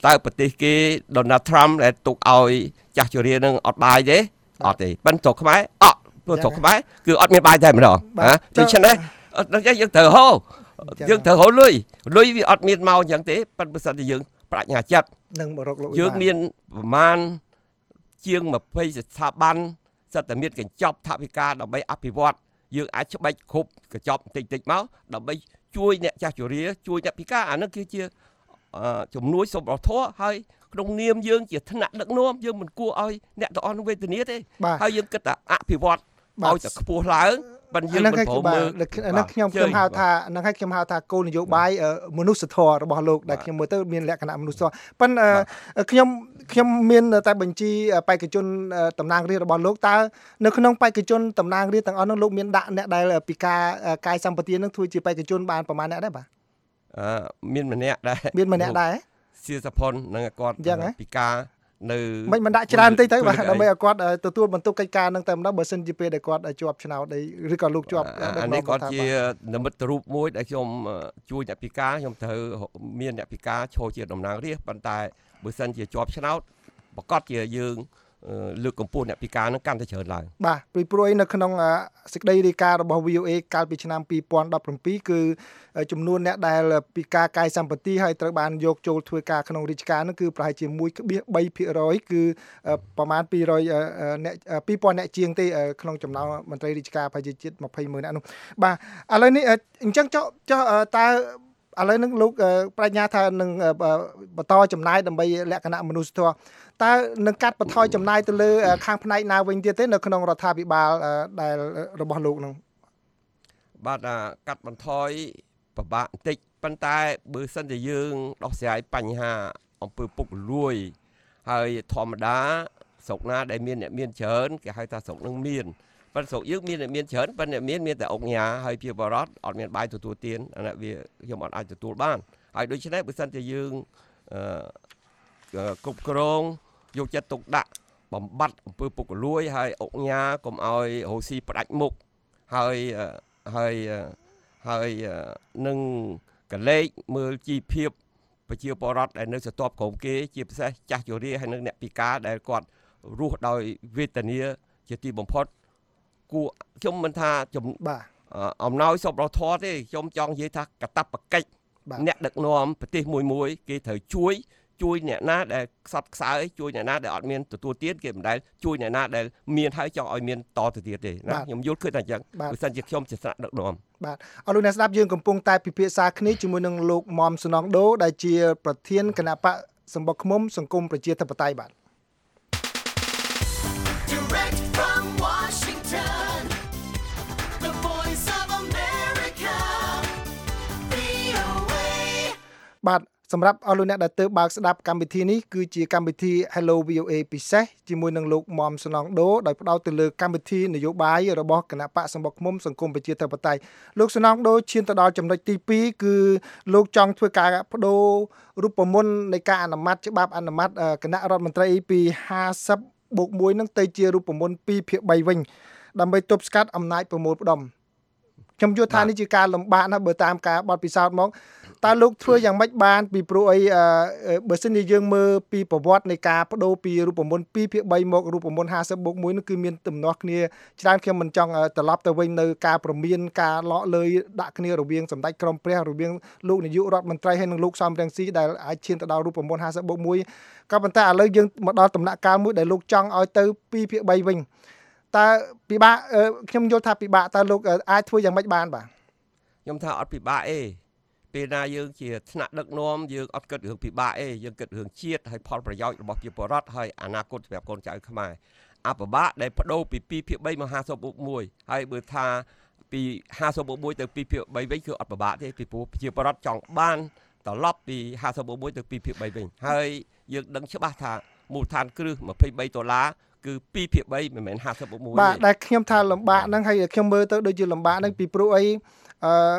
តើប្រទេសគេ Donald Trump ដែលទុកឲ្យចាស់ជរានឹងអត់បាយទេអត់ទេប៉ុន្តែខ្មែរអត់ព្រោះស្រុកខ្មែរគឺអត់មានបាយតែម្ដងណាដូច្នេះយើងត្រូវហៅយើងត្រូវហៅលុយលុយវាអត់មានមកអញ្ចឹងទេប៉ុន្តែបើសិនជាយើងប្រាជ្ញាចិត្តនឹងរកលុយយើងមានប្រមាណជាង20ស្ថាប័នសិតតែមានកញ្ចប់ថវិកាដើម្បីអភិវឌ្ឍយើងអាចច្បេកគ្រប់កញ្ចប់បន្តិចៗមកដើម្បីជួយអ្នកចាស់ជរាជួយអ្នកពិការអានោះគឺជាជំនួយសម្រាប់ធម៌ហើយក្នុងនាមយើងជាថ្នាក់ដឹកនាំយើងមិនគួរឲ្យអ្នកទាំងអស់នោះវេទនាទេហើយយើងគិតថាអភិវឌ្ឍឲ្យតែខ្ពស់ឡើងបានយើងមិនព្រមមើលហ្នឹងខ្ញុំខ្ញុំហៅថាហ្នឹងហើយខ្ញុំហៅថាគោលនយោបាយមនុស្សធម៌របស់លោកដែលខ្ញុំមើលទៅមានលក្ខណៈមនុស្សធម៌ប៉ុន្តែខ្ញុំខ្ញុំមានតែបញ្ជីបេក្ខជនតំណាងរាស្ត្ររបស់លោកតើនៅក្នុងបេក្ខជនតំណាងរាស្ត្រទាំងអស់នោះលោកមានដាក់អ្នកដែលពិការកាយសម្បទានឹងធ្វើជាបេក្ខជនបានប្រមាណអ្នកដែរបាទអឺមានម្នាក់ដែរមានម្នាក់ដែរសៀសផុននឹងគាត់ពិការនៅមិនមិនដាក់ច្រើនតិចទៅបាទដើម្បីឲ្យគាត់ទទួលបន្ទុកកិច្ចការនឹងតែម្ដងបើសិនជាពេលដែលគាត់ជាប់ឆ្នោតឬក៏លោកជាប់អានេះគាត់ជានិមិត្តរូបមួយដែលខ្ញុំជួយអ្នកពិការខ្ញុំត្រូវមានអ្នកពិការចូលជាតំណាងរាស្ត្រប៉ុន្តែបើសិនជាជាប់ឆ្នោតប្រកាសជាយើងលើកកម្ពស់អ្នកពិការនឹងកាន់តែច្រើនឡើងបាទពីព្រោះនៅក្នុងសេចក្តីរាយការណ៍របស់ វី អូ អេ កាលពីឆ្នាំពីរពាន់ដប់ប្រាំពីរគឺចំនួនអ្នកដែលពិការកាយសម្បទាហើយត្រូវបានយកចូលធ្វើការក្នុងរាជការនោះគឺប្រហែលជា មួយភាគបីភាគរយ គឺប្រមាណពីររយអ្នកពីរពាន់អ្នកជាងទេក្នុងចំណោមមន្ត្រីរាជការប្រហែលជាជិតម្ភៃម៉ឺនអ្នកនោះបាទឥឡូវនេះអញ្ចឹងចុះចុះតើឥឡូវនឹងលោកប្រាជ្ញាថានឹងបន្តចំណាយដើម្បីលក្ខណៈមនុស្សធម៌តើនឹងកាត់បន្ថយចំណាយទៅលើខាងផ្នែកណាវិញទៀតទេនៅក្នុងរដ្ឋាភិបាលដែលរបស់លោកនឹងបាទកាត់បន្ថយពិបាកបន្តិចប៉ុន្តែបើសិនជាយើងដោះស្រាយបញ្ហាអំពើពុករលួយហើយធម្មតាស្រុកណាដែលមានអ្នកមានច្រើនគេហៅថាស្រុកនឹងមានប៉ុន្តែស្រុកយើងមានអ្នកមានច្រើនប៉ុន្តែអ្នកមានមានតែអង្គញាហើយជាបរិបទអត់មានបាយទទួលទានអានេះវាខ្ញុំអត់អាចទទួលបានហើយដូច្នេះបើសិនជាយើងអឺគ្រប់គ្រងយកចិត្តទុកដាក់បំបត្តិអំពើពុករលួយហើយអង្គញាកុំឲ្យរស់ស៊ីផ្ដាច់មុខហើយហើយហើយនឹងកលេចមើលជីវភាពប្រជាពលរដ្ឋដែលនៅស្ទាប់ក្រោមគេជាពិសេសចាស់ជរាហើយនិងអ្នកពិការដែលគាត់រស់ដោយវេទនាជាទីបំផុតគួរខ្ញុំមិនថាចំបាទអំណោយសពរដ្ឋធម៌ទេខ្ញុំចង់និយាយថាកតបកិច្ចអ្នកដឹកនាំប្រទេសមួយមួយគេត្រូវជួយជួយអ្នកណាដែលខ្សត់ខ្សោយជួយអ្នកណាដែលអត់មានទទួលទានគេមិនដែលជួយអ្នកណាដែលមានហើយចង់ឲ្យមានតទៅទៀតទេណាខ្ញុំយល់ឃើញតែអញ្ចឹងបើសិនជាខ្ញុំជាស្នាក់ដឹកនាំបាទអរលោកអ្នកស្ដាប់យើងកំពុងតែពិភាក្សាគ្នាជាមួយនឹងលោកមុំសុណងដូដែលជាប្រធានគណៈបកសម្បុកឃ្មុំសង្គមប្រជាធិបតេយ្យបាទបាទសម្រាប់អស់លោកអ្នកដែលទើបបើកស្ដាប់កម្មវិធីនេះគឺជាកម្មវិធី Hello វី អូ អេ ពិសេសជាមួយនឹងលោកមុំសុណងដូដោយផ្ដោតទៅលើកម្មវិធីនយោបាយរបស់គណៈបកសម្បុកឃ្មុំសង្គមប្រជាធិបតេយ្យលោកសុណងដូឈានទៅដល់ចំណុចទីពីរគឺលោកចង់ធ្វើការបដូររូបមន្តនៃការអនុម័តច្បាប់អនុម័តគណៈរដ្ឋមន្ត្រីពីห้าสิบบូកមួយនឹងទៅជារូបមន្តពីរភាគបីវិញដើម្បីទប់ស្កាត់អំណាចប្រមូលផ្ដុំខ្ញុំយល់ថានេះជាការលំបាកណាស់បើតាមការបទពិសោធន៍មកតើលោកធ្វើយ៉ាងម៉េចបានពីព្រោះអីបើសិនជាយើងមើលពីប្រវត្តិនៃការបដូរពីរូបមន្តពីរភាគបីមករូបមន្តห้าสิบบូកមួយនោះគឺមានទំនាស់គ្នាច្រើនខ្ញុំមិនចង់ត្រឡប់ទៅវិញនៅការប្រមានការលក់លើដាក់គ្នារវាងសម្ដេចក្រមព្រះរវាងលោកនាយករដ្ឋមន្ត្រីហើយនិងលោកសំរងស៊ីដែលអាចឈានទៅដល់រូបមន្តห้าสิบบូកមួយក៏ប៉ុន្តែឥឡូវយើងមកដល់ដំណាក់កាលមួយដែលលោកចង់ឲ្យទៅពីរភាគបីវិញតើពិបាកខ្ញុំយល់ថាពិបាកតើលោកអាចធ្វើយ៉ាងម៉េចបានបាទខ្ញុំថាអត់ពិបាកអីពេលណាយើងជាថ្នាក់ដឹកនាំយើងអត់គិតរឿងពិបាកអីយើងគិតរឿងជាតិហើយផលប្រយោជន៍របស់ប្រជាពលរដ្ឋហើយអនាគតសម្រាប់កូនចៅខ្មែរអពិបាកដែលបដូរពីពីរភាគបីមកห้าสิบบូកមួយហើយបើថាពីห้าสิบบូកមួយទៅពីរភាគបីវិញគឺអត់ពិបាកទេពីព្រោះប្រជាពលរដ្ឋចង់បានត្រឡប់ពីห้าสิบบូកមួយទៅពីរភាគបីវិញហើយយើងដឹងច្បាស់ថាមូលដ្ឋានគ្រឹះยี่สิบสามដុល្លារគឺពីរភាគបីមិនមែនห้าสิบบូកមួយបាទដែលខ្ញុំថាលំបាកហ្នឹងហើយខ្ញុំមើលទៅដូចជាលំបាកហ្នឹងពីព្រោះអីអឺ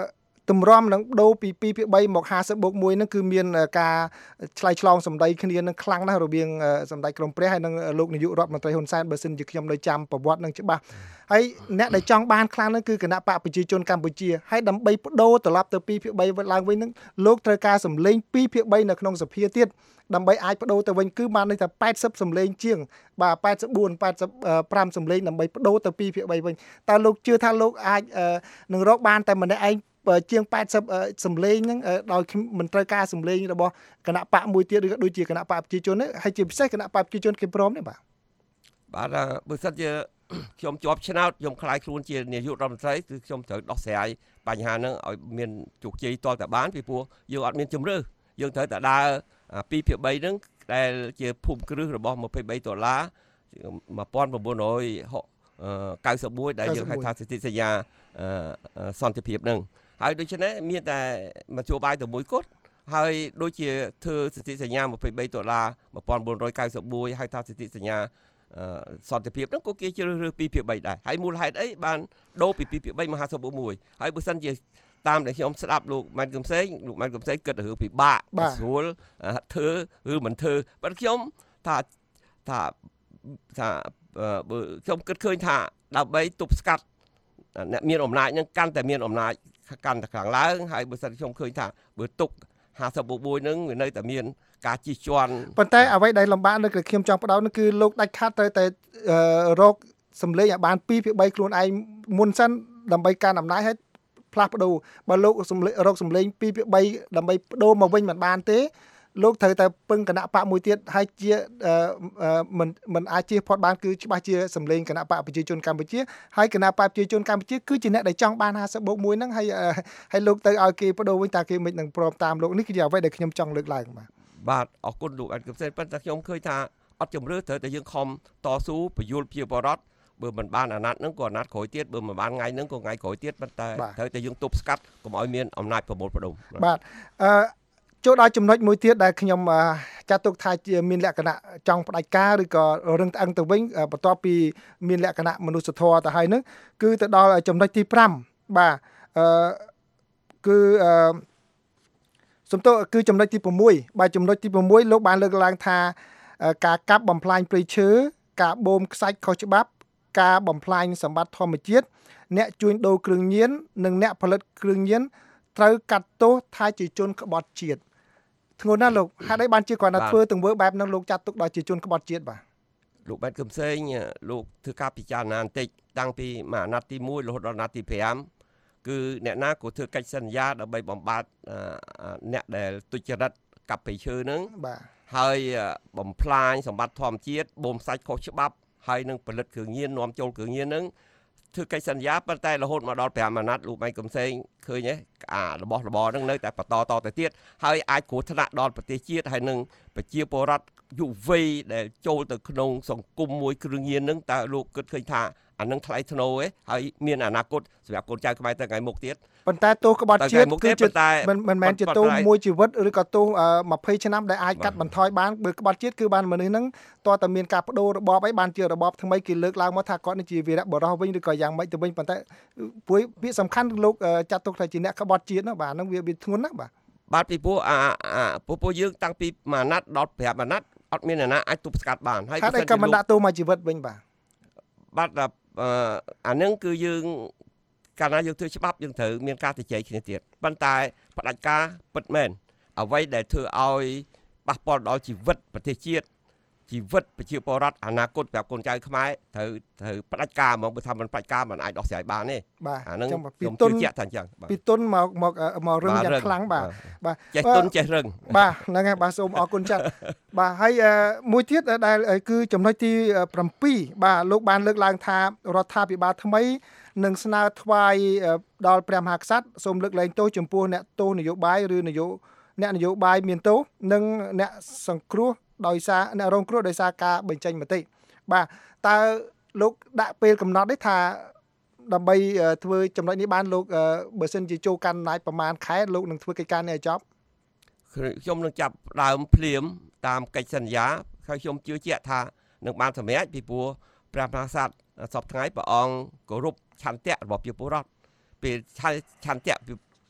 តម្រាំនឹងដូរពីពីភាគបីមកห้าสิบบวกមួយហ្នឹងគឺមានការឆ្លៃឆ្លងសម្ដីគ្នានឹងខ្លាំងណាស់រវាងសម្ដេចក្រមព្រះហើយនិងលោកនាយករដ្ឋមន្ត្រីហ៊ុនសែនបើសិនជាខ្ញុំនៅចាំប្រវត្តិនឹងច្បាស់ហើយអ្នកដែលចង់បានខ្លាំងហ្នឹងគឺគណៈបកប្រជាជនកម្ពុជាហើយដើម្បីបដូរត្រឡប់ទៅពីភាគបីឡើងវិញហ្នឹងលោកត្រូវការសម្លេងពីភាគបីនៅក្នុងសភាទៀតដើម្បីអាចបដូរទៅវិញគឺបានន័យថាแปดสิบសម្លេងជាងបាទแปดสิบสี่ แปดสิบห้าសម្លេងដើម្បីបដូរទៅពីភាគបីវិញតើលោកជឿថាលោកអាចនឹងរកបានតែម្នាក់ឯងជាងแปดสิบសម្លេងហ្នឹងដោយមិនត្រូវការសម្លេងរបស់គណៈបកមួយទៀតឬក៏ដូចជាគណៈបកប្រជាជនហើយជាពិសេសគណៈបកប្រជាជនគេព្រមទេបាទបាទបើសិនជាខ្ញុំជាប់ឆ្នោតខ្ញុំខ្លាយខ្លួនជានាយករដ្ឋមន្ត្រីគឺខ្ញុំត្រូវដោះស្រាយបញ្ហាហ្នឹងឲ្យមានជោគជ័យតតែបានពីព្រោះយើងអត់មានជំរឿយើងត្រូវតែដើរពីភាគបីហ្នឹងដែលជាភូមិគ្រឹះរបស់ยี่สิบสามដុល្លារnineteen ninety-oneដែលយើងហៅថាសិទ្ធិសញ្ញាសន្តិភាពហ្នឹងហើយដូច្នេះមានតែមធ្យោបាយតែមួយគត់ហើយដូចជាធ្វើសិទ្ធិសញ្ញាยี่สิบสามដុល្លារnineteen ninety-oneហៅថាសិទ្ធិសញ្ញាសន្តិភាពហ្នឹងក៏គេជ្រើសរើសពីភាគបីដែរហើយមូលហេតុអីបានដូរពីពីភាគបីមកห้าสิบบวกមួយហើយបើសិនជាតាមដែលខ្ញុំស្ដាប់លោកម៉ែនកំសែងលោកម៉ែនកំសែងគិតរឿងពិបាកស្រួលធ្វើឬមិនធ្វើប៉ុន្តែខ្ញុំថាថាថាបើខ្ញុំគិតឃើញថាដើម្បីទប់ស្កាត់អ្នកមានអំណាចនឹងកាន់តែមានអំណាចកាន់តែខ្លាំងឡើងហើយបើសិនខ្ញុំឃើញថាបើទុកห้าสิบบวกមួយនឹងវានៅតែមានការជិះជាន់ប៉ុន្តែអ្វីដែលលំបាកនៅគឺខ្ញុំចង់បដោតនោះគឺលោកដាច់ខាត់ត្រូវតែរកសម្លេងឲ្យបានពីរភាគបីខ្លួនឯងមុនសិនដើម្បីការអំណាចឲ្យផ្លាស់ប្ដូរបើលោកសម្លេងរកសម្លេងពីរភាគបីដើម្បីប្ដូរមកវិញមិនបានទេលោកត្រូវតែពឹងគណៈបកមួយទៀតហើយជាមិនមិនអាចជៀសផុតបានគឺច្បាស់ជាសម្លេងគណៈបកប្រជាជនកម្ពុជាហើយគណៈបកប្រជាជនកម្ពុជាគឺជាអ្នកដែលចង់បានห้าสิบบวกមួយហ្នឹងហើយហើយលោកទៅឲ្យគេបដូរវិញតើគេមិននឹងព្រមតាមលោកនេះគឺជាអ្វីដែលខ្ញុំចង់លើកឡើងបាទបាទអរគុណលោកអែតកំសែនប៉ុន្តែខ្ញុំឃើញថាអត់ជំរឿត្រូវតែយើងខំតស៊ូបញ្យល់ជាបរដ្ឋបើមិនបានអាណត្តិហ្នឹងក៏អាណត្តិក្រោយទៀតបើមិនបានថ្ងៃហ្នឹងក៏ថ្ងៃក្រោយទៀតប៉ុន្តែត្រូវតែយើងទប់ស្កាត់កុំឲ្យមានអំណាចប្រមូលផ្ដុំបាទអឺចូលដល់ចំណុចមួយទៀតដែលខ្ញុំចាត់ទុកថាជាមានលក្ខណៈចង់ផ្ដាច់ការឬក៏រឹងត្អឹងទៅវិញបន្ទាប់ពីមានលក្ខណៈមនុស្សធម៌ទៅហើយហ្នឹងគឺទៅដល់ចំណុចទីfiveបាទអឺគឺអឺសំទោសគឺចំណុចទីsixបាទចំណុចទីsixលោកបានលើកឡើងថាការកាប់បំផ្លាញព្រៃឈើការបូមខ្សាច់ខុសច្បាប់ការបំផ្លាញសម្បត្តិធម្មជាតិអ្នកជួញដូរគ្រឿងញៀននិងអ្នកផលិតគ្រឿងញៀនត្រូវកាត់ទោសថាជាជនក្បត់ជាតិធ្ងន់ណាស់លោកហេតុអីបានជាគាត់ថាធ្វើទង្វើបែបហ្នឹងលោកចាត់ទុកដល់ជាជនក្បត់ជាតិបាទលោកបែតកំសែងលោកធ្វើការពិចារណាបន្តិចតាំងពីមួយអាណត្តិទីoneរហូតដល់អាណត្តិទីfiveគឺអ្នកណាក៏ធ្វើកិច្ចសន្យាដើម្បីបំបត្តិអ្នកដែលទុច្ចរិតកាប់ព្រៃឈើហ្នឹងបាទហើយបំផ្លាញសម្បត្តិធម្មជាតិបូមសាច់ខុសច្បាប់ហើយនឹងផលិតគ្រឿងញៀននាំចូលគ្រឿងញៀនហ្នឹងធ្វើកិច្ចសន្យាប៉ុន្តែរហូតមកដល់fiveអាណត្តិលោកម៉ៃកំសែងឃើញទេអារបស់របរហ្នឹងនៅតែបន្តតទៅទៀតហើយអាចគ្រោះថ្នាក់ដល់ប្រទេសជាតិហើយនឹងប្រជាពលរដ្ឋយុវវ័យដែលចូលទៅក្នុងសង្គមមួយគ្រឿងញៀនហ្នឹងតើលោកគិតឃើញថាអានឹងថ្លៃធ្នូទេហើយមានអនាគតសម្រាប់កូនចៅខ្មែរទៅថ្ងៃមុខទៀតប៉ុន្តែទោសក្បត់ជាតិគឺជាមិនមិនមែនជាទោសមួយជីវិតឬក៏ទោសtwentyឆ្នាំដែលអាចកាត់បន្ថយបានបើក្បត់ជាតិគឺបានមនុស្សហ្នឹងតើតើមានការបដូររបបអីបានជារបបថ្មីគេលើកឡើងមកថាគាត់នេះជាវីរៈបរិសវិញឬក៏យ៉ាងម៉េចទៅវិញប៉ុន្តែពួកពាក្យសំខាន់លោកចាត់ទុកថាជាអ្នកក្បត់ជាតិណាបាទហ្នឹងវាវាធ្ងន់ណាស់បាទបាទពីព្រោះអាពួកពួកយើងតាំងពីមួយអាណត្តិដល់fiveអាណត្តិអត់មានអ្នកណាអាចទប់ស្កាត់បានហើយបើសិនជាមិនដាក់ទោសមួយជីវិតវិញបាទបាទអានឹងគឺយើងកាលណាយើងធ្វើច្បាប់យើងត្រូវមានការជជែកគ្នាទៀតប៉ុន្តែផ្ដាច់ការពិតមែនអ្វីដែលធ្វើឲ្យប៉ះពាល់ដល់ជីវិតប្រទេសជាតិជីវិតប្រជាពលរដ្ឋអនាគតប្រាប់កូនចៅខ្មែរត្រូវត្រូវផ្ដាច់ការហ្មងបើថាមិនផ្ដាច់ការមិនអាចដោះស្រាយបានទេអានឹងខ្ញុំជឿជាក់ថាអញ្ចឹងពីទុនមកមកមករឹងយ៉ាងខ្លាំងបាទបាទចេះទុនចេះរឹងបាទហ្នឹងហើយបាទសូមអរគុណចាស់បាទហើយមួយទៀតដែលគឺចំណុចទីsevenបាទលោកបានលើកឡើងថារដ្ឋាភិបាលថ្មីនឹងស្នើថ្វាយដល់ព្រះមហាក្សត្រសូមលើកលែងទោសចំពោះអ្នកទោសនយោបាយឬនយោអ្នកនយោបាយមានទោសនិងអ្នកសង្គ្រោះដោយសារអ្នករងគ្រោះដោយសារការបញ្ចេញមតិបាទតើលោកដាក់ពេលកំណត់ទេថាដើម្បីធ្វើចំណុចនេះបានលោកបើសិនជាចូលកាន់អំណាចប្រមាណខែលោកនឹងធ្វើកិច្ចការនេះឲ្យចប់ខ្ញុំនឹងចាប់ដើមភ្លាមតាមកិច្ចសន្យាហើយខ្ញុំជឿជាក់ថានឹងបានសម្រេចពីព្រោះព្រះមហាក្សត្រសពថ្ងៃព្រះអង្គគោរពឆន្ទៈរបស់ប្រជាពលរដ្ឋពេលឆន្ទៈ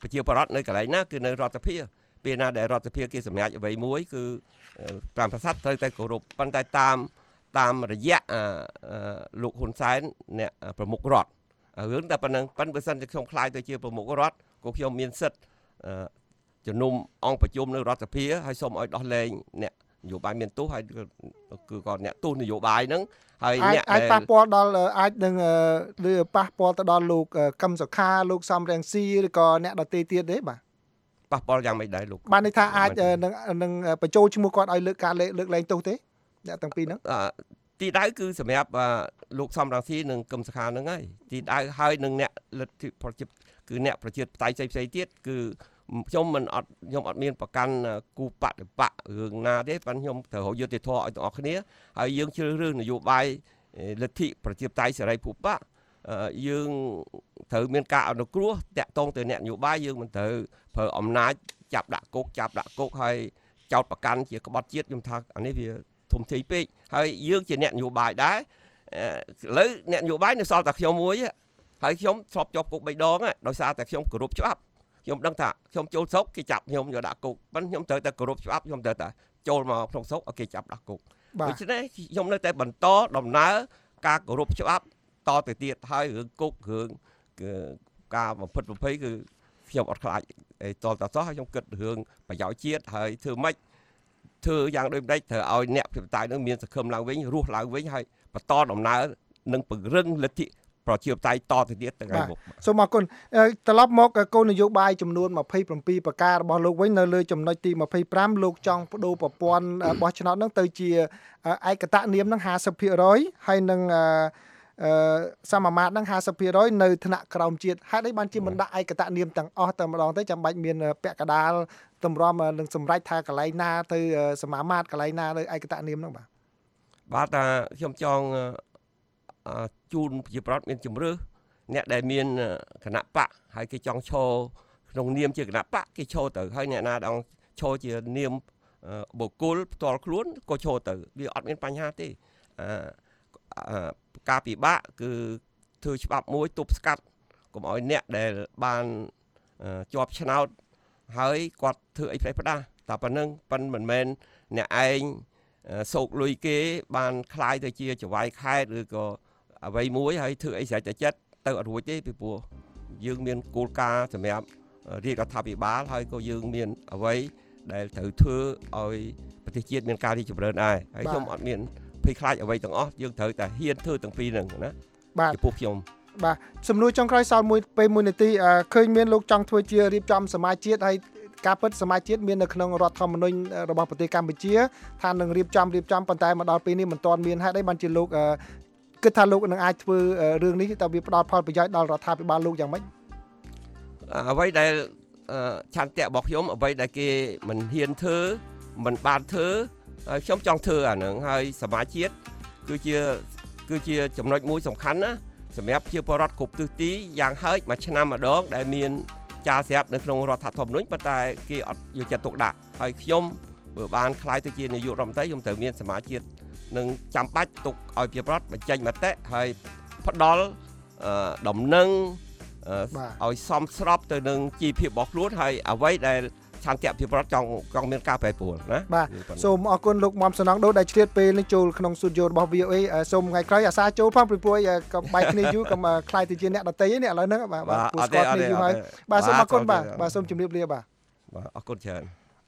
ប្រជាពលរដ្ឋនៅកន្លែងណាគឺនៅរដ្ឋសភាពេលណាដែលរដ្ឋសភាគេសម្រេចអ្វីមួយគឺតាមប្រសាទត្រូវតែគោរពប៉ុន្តែតាមតាមរយៈលោកហ៊ុនសែនអ្នកប្រមុខរដ្ឋរឿងតែប៉ុណ្ណឹងប៉ុន្តែបើសិនជាខ្ញុំខ្លាយទៅជាប្រមុខរដ្ឋក៏ខ្ញុំមានសិទ្ធិជំនុំអង្គប្រជុំនៅរដ្ឋសភាហើយសូមឲ្យដោះលែងអ្នកនយោបាយមានទោសហើយគឺក៏អ្នកទោសនយោបាយហ្នឹងហើយអ្នកអាចប៉ះពាល់ដល់អាចនឹងឬប៉ះពាល់ទៅដល់លោកកឹមសុខាលោកសំរងស៊ីឬក៏អ្នកដទៃទៀតទេបាទប៉ះពាល់យ៉ាងម៉េចដែរលោកបានន័យថាអាចនឹងនឹងបញ្ចូលឈ្មោះគាត់ឲ្យលើកការលើកលែងទោសទេអ្នកទាំងពីរហ្នឹងទីដៅគឺសម្រាប់លោកសំរងស៊ីនិងកឹមសុខាហ្នឹងហើយទីដៅហើយនឹងអ្នកលទ្ធិប្រជាគឺអ្នកប្រជាផ្ទៃផ្សេងផ្សេងទៀតគឺខ្ញុំមិនអត់ខ្ញុំអត់មានប្រកាន់គូបដិបករឿងណាទេប៉ុន្តែខ្ញុំត្រូវយុត្តិធម៌ឲ្យទាំងអស់គ្នាហើយយើងជ្រើសរើសនយោបាយលទ្ធិប្រជាផ្ទៃសេរីភូបកយើងត្រូវមានការអនុគ្រោះតាក់ទងទៅអ្នកនយោបាយយើងមិនត្រូវប្រើអំណាចចាប់ដាក់គុកចាប់ដាក់គុកហើយចោទប្រកាន់ជាក្បត់ជាតិខ្ញុំថាអានេះវាធំធេងពេកហើយយើងជាអ្នកនយោបាយដែរឥឡូវអ្នកនយោបាយនៅសល់តែខ្ញុំមួយហើយខ្ញុំធ្លាប់ជាប់គុកបីដងដោយសារតែខ្ញុំគោរពច្បាប់ខ្ញុំដឹងថាខ្ញុំចូលស្រុកគេចាប់ខ្ញុំយកដាក់គុកប៉ុន្តែខ្ញុំត្រូវតែគោរពច្បាប់ខ្ញុំត្រូវតែចូលមកក្នុងស្រុកឲ្យគេចាប់ដាក់គុកដូច្នេះខ្ញុំនៅតែបន្តដំណើរការគោរពច្បាប់តទៅទៀតហើយរឿងគុករឿងការបំផិតបំភ័យគឺខ្ញុំអត់ខ្លាចតតសោះហើយខ្ញុំគិតរឿងប្រយោជន៍ជាតិហើយធ្វើម៉េចធ្វើយ៉ាងដូចម្ដេចត្រូវឲ្យអ្នកប្រជាធិបតេយ្យនឹងមានសង្ឃឹមឡើងវិញរស់ឡើងវិញហើយបន្តដំណើរនិងពង្រឹងលទ្ធិប្រជាធិបតេយ្យតទៅទៀតទៅថ្ងៃមុខសូមអរគុណត្រឡប់មកគោលនយោបាយចំនួនម្ភៃប្រាំពីរប្រការរបស់លោកវិញនៅលើចំណុចទីម្ភៃប្រាំលោកចង់បដូរប្រព័ន្ធបោះឆ្នោតនឹងទៅជាឯកតនាមនឹងហាសិបភាគរយហើយនឹងអឺសមាមាត្រនឹងហាសិបភាគរយនៅថ្នាក់ក្រោមជាតិហេតុអីបានជាមិនដាក់ឯកតនាមទាំងអស់តែម្ដងទៅចាំបាច់មានពាក់កណ្ដាលតម្រាំនឹងសម្រេចថាកន្លែងណាទៅសមាមាត្រកន្លែងណានៅឯកតនាមហ្នឹងបាទបាទថាខ្ញុំចង់ជូនប្រជាប្រដ្ឋមានជំរឿសអ្នកដែលមានគណៈបកហើយគេចង់ឈរក្នុងនាមជាគណៈបកគេឈរទៅហើយអ្នកណាដែលឈរជានាមបុគ្គលផ្ទាល់ខ្លួនក៏ឈរទៅវាអត់មានបញ្ហាទេអឺការពិបាកគឺធ្វើច្បាប់មួយទប់ស្កាត់កុំឲ្យអ្នកដែលបានជាប់ឆ្នោតហើយគាត់ធ្វើអីផ្លេសផ្ដាស់តែប៉ុណ្្នឹងប៉ុន្តែមិនមែនអ្នកឯងសោកលុយគេបានคล้ายទៅជាចវាយខេតឬក៏អ្វីមួយហើយធ្វើអីស្រេចតែចិត្តទៅអត់រួចទេពីព្រោះយើងមានគោលការណ៍សម្រាប់រាជរដ្ឋាភិបាលហើយក៏យើងមានអ្វីដែលត្រូវធ្វើឲ្យប្រទេសជាតិមានការរីកចម្រើនដែរហើយខ្ញុំអត់មានភ័យខ្លាចអ្វីទាំងអស់យើងត្រូវតែហ៊ានធ្វើទាំងពីរហ្នឹងណាបាទចំពោះខ្ញុំបាទសំណួរចុងក្រោយសល់មួយពេលមួយនាទីឃើញមានលោកចង់ធ្វើជារៀបចំសមាជជាតិហើយការពិតសមាជជាតិមាននៅក្នុងរដ្ឋធម្មនុញ្ញរបស់ប្រទេសកម្ពុជាថានឹងរៀបចំរៀបចំប៉ុន្តែមកដល់ពេលនេះមិនទាន់មានហេតុអីបានជាលោកគិតថាលោកនឹងអាចធ្វើរឿងនេះតើវាផ្ដល់ផលប្រយោជន៍ដល់រដ្ឋាភិបាលលោកយ៉ាងម៉េចអ្វីដែលឆន្ទៈរបស់ខ្ញុំអ្វីដែលគេមិនហ៊ានធ្វើមិនបានធ្វើហើយខ្ញុំចង់ធ្វើអាហ្នឹងហើយសមាជជាតិគឺជាគឺជាចំណុចមួយសំខាន់ណាសម្រាប់ជាពលរដ្ឋគ្រប់ទិសទីយ៉ាងហោចមួយឆ្នាំម្ដងដែលមានចារស្រាប់នៅក្នុងរដ្ឋធម្មនុញ្ញប៉ុន្តែគេអត់យកចិត្តទុកដាក់ហើយខ្ញុំបើបានខ្លាយទៅជានាយករដ្ឋមន្ត្រីខ្ញុំត្រូវមានសមាជជាតិនឹងចាំបាច់ទុកឲ្យប្រជាពលរដ្ឋបញ្ចេញមតិហើយផ្ដល់ដំណឹងឲ្យសមស្របទៅនឹងជីវភាពរបស់ខ្លួនហើយអ្វីដែលឆន្ទៈប្រជាពលរដ្ឋចង់ចង់មានការប្រែប្រួលណាបាទសូមអរគុណលោកមុំសំណងដូដែលឆ្លៀតពេលនេះចូលក្នុងស្ទូឌីយោរបស់ វី អូ អេ សូមថ្ងៃក្រោយអាសាចូលផងពីព្រោះក៏បែកគ្នាយូរក៏ខ្លាយទៅជាអ្នកដតីនេះឥឡូវហ្នឹងបាទបាទពូស្គាល់គ្នាយូរហើយបាទសូមអរគុណបាទបាទសូមជម្រាបលាបាទបាទអរគុណច្រើន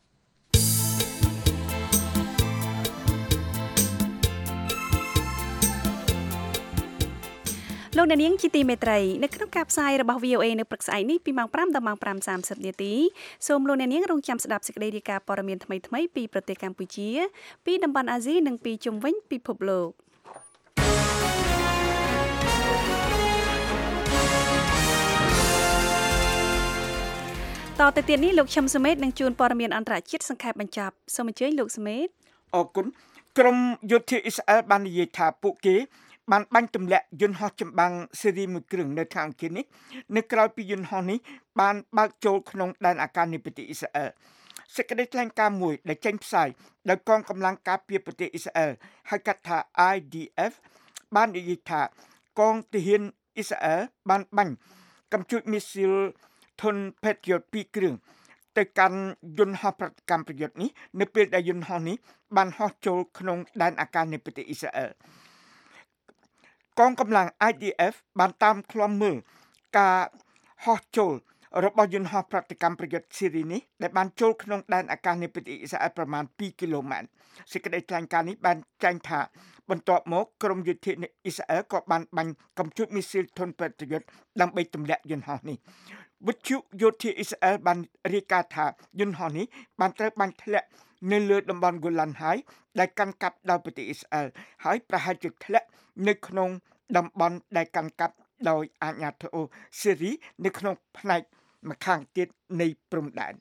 លោកអ្នកនាងជាទីមេត្រីនៅក្នុងការផ្សាយរបស់ វី អូ អេ នៅព្រឹកស្អែកនេះពីម៉ោង5ដល់ម៉ោង5:សាមសិបនាទីសូមលោកអ្នកនាងរងចាំស្ដាប់សេចក្តីរាយការណ៍ព័ត៌មានថ្មីៗពីប្រទេសកម្ពុជាពីតំបន់អាស៊ីនិងពីជុំវិញពិភពលោកតទៅទៀតនេះលោកឈឹមសុមេតនឹងជួនព័ត៌មានអន្តរជាតិសង្ខេបបញ្ចប់សូមអញ្ជើញលោកសុមេតអរគុណក្រុមយោធាអ៊ីស្រាអែលបាននិយាយថាពួកគេបានបាញ់ទម្លាក់យន្តហោះចម្បាំងស៊េរីមួយគ្រឿងនៅថ្ងៃអង្គារនេះនៅក្រៅពីយន្តហោះនេះបានបើកចូលក្នុងដែនអាកាសនៃប្រទេសអ៊ីស្រាអែលសេចក្តីថ្លែងការណ៍មួយដែលចេញផ្សាយដោយកងកម្លាំងការពារប្រទេសអ៊ីស្រាអែលហៅកាត់ថា ไอ ឌី អេហ្វ បាននិយាយថាកងទាហានអ៊ីស្រាអែលបានបាញ់កាំជ្រួចមីស៊ីលធុន Patriot ពីរគ្រឿងទៅកាន់យន្តហោះប្រតិកម្មប្រយុទ្ធនេះនៅពេលដែលយន្តហោះនេះបានហោះចូលក្នុងដែនអាកាសនៃប្រទេសអ៊ីស្រាអែលកងកម្លាំង I D F បានតាមឃ្លាំមើលការហោះចូលរបស់យន្តហោះប្រតិកម្មប្រយុទ្ធស៊ីរីនេះដែលបានចូលក្នុងដែនអាកាសនៃប្រទេសអ៊ីស្រាអែលប្រមាណពីរគីឡូម៉ែត្រសេចក្តីថ្លែងការណ៍នេះបានចែងថាបន្ទាប់មកក្រមយោធាអ៊ីស្រាអែលក៏បានបាញ់កំជូតមីស៊ីលធុនប្រយុទ្ធដើម្បីទម្លាក់យន្តហោះនេះវិទ្យុយោធាអ៊ីស្រាអែលបានរាយការណ៍ថាយន្តហោះនេះបានត្រូវបាញ់ធ្លាក់នៅលើតំបន់ Golan Heights ដែលកាន់កាប់ដោយប្រទេសអ៊ីស្រាអែលហើយប្រហែលជាធ្លាក់នៅក្នុងតំបន់ដែលកាន់កាប់ដោយអាជ្ញាធរសេរីនៅក្នុងផ្នែកម្ខាងទៀតនៃព្រំដែន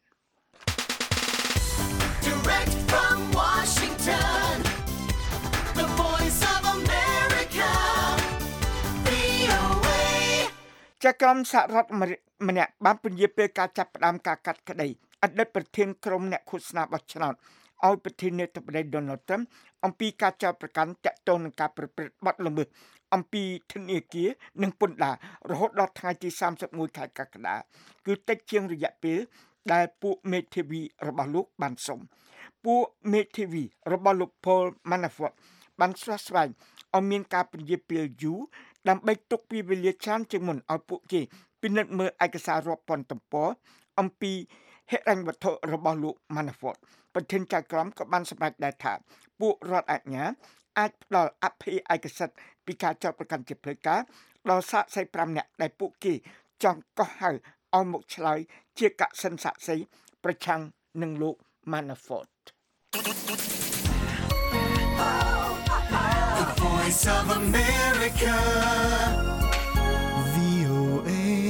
Direct from Washington The Voice of America V O A ចក្រមសហរដ្ឋអាមេរិកម្នាក់បានពន្យាពេលការចាប់ផ្ដើមការកាត់ក្តីអតីតប្រធានក្រុមអ្នកឃោសនាបោះឆ្នោតឲ្យប្រធានាធិបតី Donald Trump អំពីការចោទប្រកាន់ទាក់ទងនឹងការប្រព្រឹត្តបទល្មើសអំពីធនាគារនិងពន្ធដាររហូតដល់ថ្ងៃទីសាមសិបមួយខែកក្កដាគឺតិចជាងរយៈពេលដែលពួកមេធាវីរបស់លោកបានសុំពួកមេធាវីរបស់លោក Paul Manafort បានស្វាស្វែងឲ្យមានការពន្យាពេលយូរដើម្បីទុកពេលវេលាច្រើនជាងមុនឲ្យពួកគេពិនិត្យមើលឯកសាររាប់ពាន់ទំព័រអំពីហិរញ្ញវត្ថុរបស់លោក Manafort ប្រធានចៅក្រមក៏បានសម្រេចដែរថាពួករដ្ឋអាជ្ញាអាចផ្ដល់អភ័យឯកសិទ្ធិពីការចោទប្រកាន់ជាផ្លូវការដល់សាក្សីប្រាំនាក់ដែលពួកគេចង់កោះហៅឲ្យមកឆ្លើយជាកសិណសាក្សីប្រឆាំងនឹងលោក Manafort The Voice of America V O A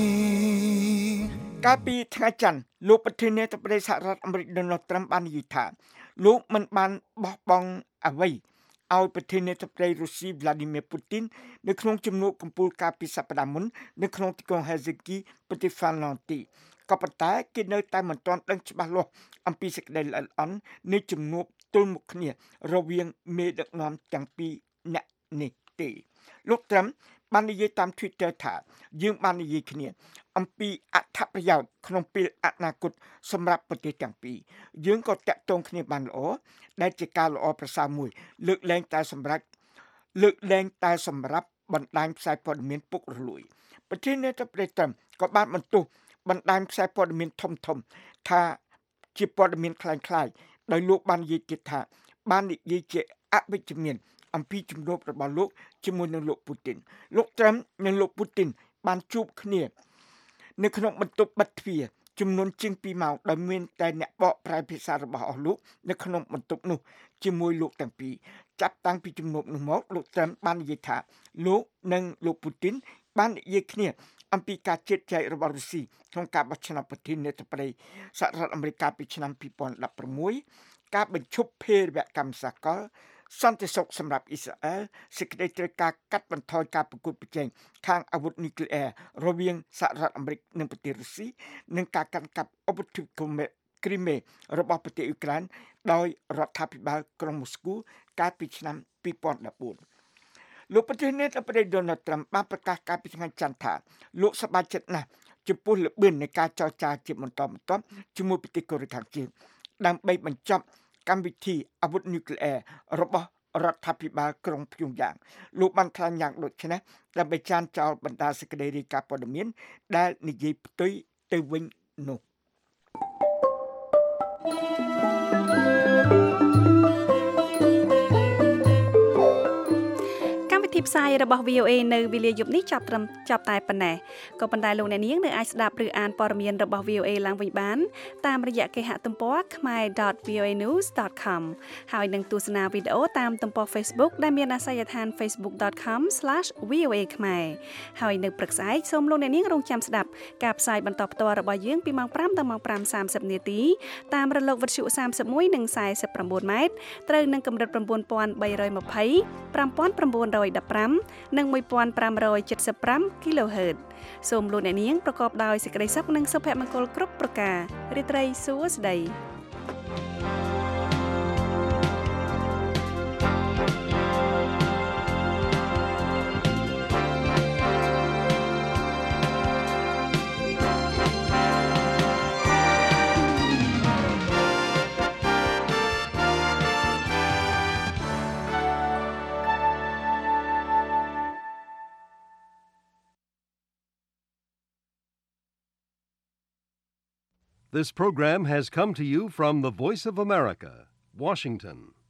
កាលពីថ្ងៃច័ន្ទលោកប្រធានាធិបតីសហរដ្ឋអាមេរិក Donald Trump បាននិយាយថាលោកមិនបានបោះបង់អ្វីឲ្យប្រធានាធិបតីរុស្ស៊ី Vladimir Putin នៅក្នុងជំនួបកំពូលកាលពីសប្តាហ៍មុននៅក្នុងទីក្រុង Helsinki ប្រទេស Finland ក៏ប៉ុន្តែគេនៅតែមិនទាន់ដឹងច្បាស់លាស់អំពីសេចក្តីល្អិតល្អន់នៃជំនួបទល់មុខគ្នារវាងមេដឹកនាំទាំងពីរអ្នកនេះទេលោក Trump បាននិយាយតាម Twitter ថាយើងបាននិយាយគ្នាអំពីអត្ថប្រយោជន៍ក្នុងពេលអនាគតសម្រាប់ប្រទេសទាំងពីរយើងក៏តាក់ទងគ្នាបានល្អដែលជាការល្អប្រសើរមួយលើកលែងតែសម្រាប់លើកលែងតែសម្រាប់បណ្ដាញផ្សាយព័ត៌មានពុករលួយប្រធានាធិបតី Trump ក៏បានបន្ទោសបណ្ដាញផ្សាយព័ត៌មានធំធំថាជាព័ត៌មានคล้ายៗដោយលោកបាននិយាយទៀតថាបាននិយាយជាអវិជ្ជមានអំពីជំនួបរបស់លោកជាមួយនឹងលោក Putin លោក Trump និងលោក Putin បានជួបគ្នានៅក្នុងបន្ទប់បិទទ្វារចំនួនជាងពីរម៉ោងដោយមានតែអ្នកបកប្រែភាសារបស់អស់លោកនៅក្នុងបន្ទប់នោះជាមួយលោកទាំងពីរចាប់តាំងពីជំនួបនោះមកលោក Trump បាននិយាយថាលោកនិងលោក Putin បាននិយាយគ្នាអំពីការជិតចែករបស់រុស្ស៊ីក្នុងការបោះឆ្នោតប្រធានាធិបតីសហរដ្ឋអាមេរិកពីឆ្នាំពីរពាន់ដប់ប្រាំមួយការបញ្ឈប់ភេរវកម្មសកលសន្តិសុខសម្រាប់អ៊ីស្រាអែលសេចក្តីត្រូវការកាត់បន្ថយការប្រកួតប្រជែងខាងអាវុធនុយក្លេអ៊ែររវាងសហរដ្ឋអាមេរិកនិងប្រទេសរុស្ស៊ីនិងការកាន់កាប់ឧបទ្វីបគ្រីមេរបស់ប្រទេសអ៊ុយក្រែនដោយរដ្ឋាភិបាលក្រុងមូស្គូកាលពីឆ្នាំពីរពាន់ដប់បួនលោកប្រធានាធិបតី Donald Trump បានប្រកាសកាលពីថ្ងៃច័ន្ទថាលោកសប្បាយចិត្តណាស់ចំពោះល្បឿននៃការចរចាជាបន្តបន្ទាប់ជាមួយប្រទេសកូរ៉េខាងជើងដើម្បីបញ្ចប់កម្មវិធីអាវុធនុយក្លេអ៊ែររបស់រដ្ឋាភិបាលក្រុងព្យុងយ៉ាងលោកបានថ្លែងយ៉ាងដូចនេះដើម្បីចានចោលបណ្ដាសេចក្តីរាយការណ៍ព័ត៌មានដែលនិយាយផ្ទុយទៅវិញនោះទីផ្សាយរបស់ V O A នៅវេលាយប់នេះចាប់ត្រឹមចាប់តែប៉ុណ្ណេះក៏ប៉ុន្តែលោកអ្នកនាងនៅអាចស្ដាប់ឬអានព័ត៌មានរបស់ V O A ឡើងវិញបានតាមរយៈគេហទំព័រ khmae dot v o a news dot com ហើយនឹងទស្សនាវីដេអូតាមទំព័រ Facebook ដែលមានអាសយដ្ឋាន facebook dot com slash v o a khmae ហើយនៅព្រឹកស្អែកសូមលោកអ្នកនាងរងចាំស្ដាប់ការផ្សាយបន្តផ្ទាល់របស់យើងពីម៉ោងប្រាំដល់ម៉ោងប្រាំសាមសិបនាទីតាមរលកវិទ្យុសាមសិបមួយនិងសាយសិបប្រាំបួនម៉ែត្រត្រូវនឹងកម្រិត៩ពាន់បីរយម្ភៃ ប្រាំពាន់ប្រាំបួនរយដប់ប្រាំនិងមួយពាន់ប្រាំរយចិតសិបប្រាំ kHz សូមលោកអ្នកនាងប្រកបដោយសេចក្តីសុខនិងសុភមង្គលគ្រប់ប្រការរាត្រីសួស្តី This program has come to you from the Voice of America, Washington.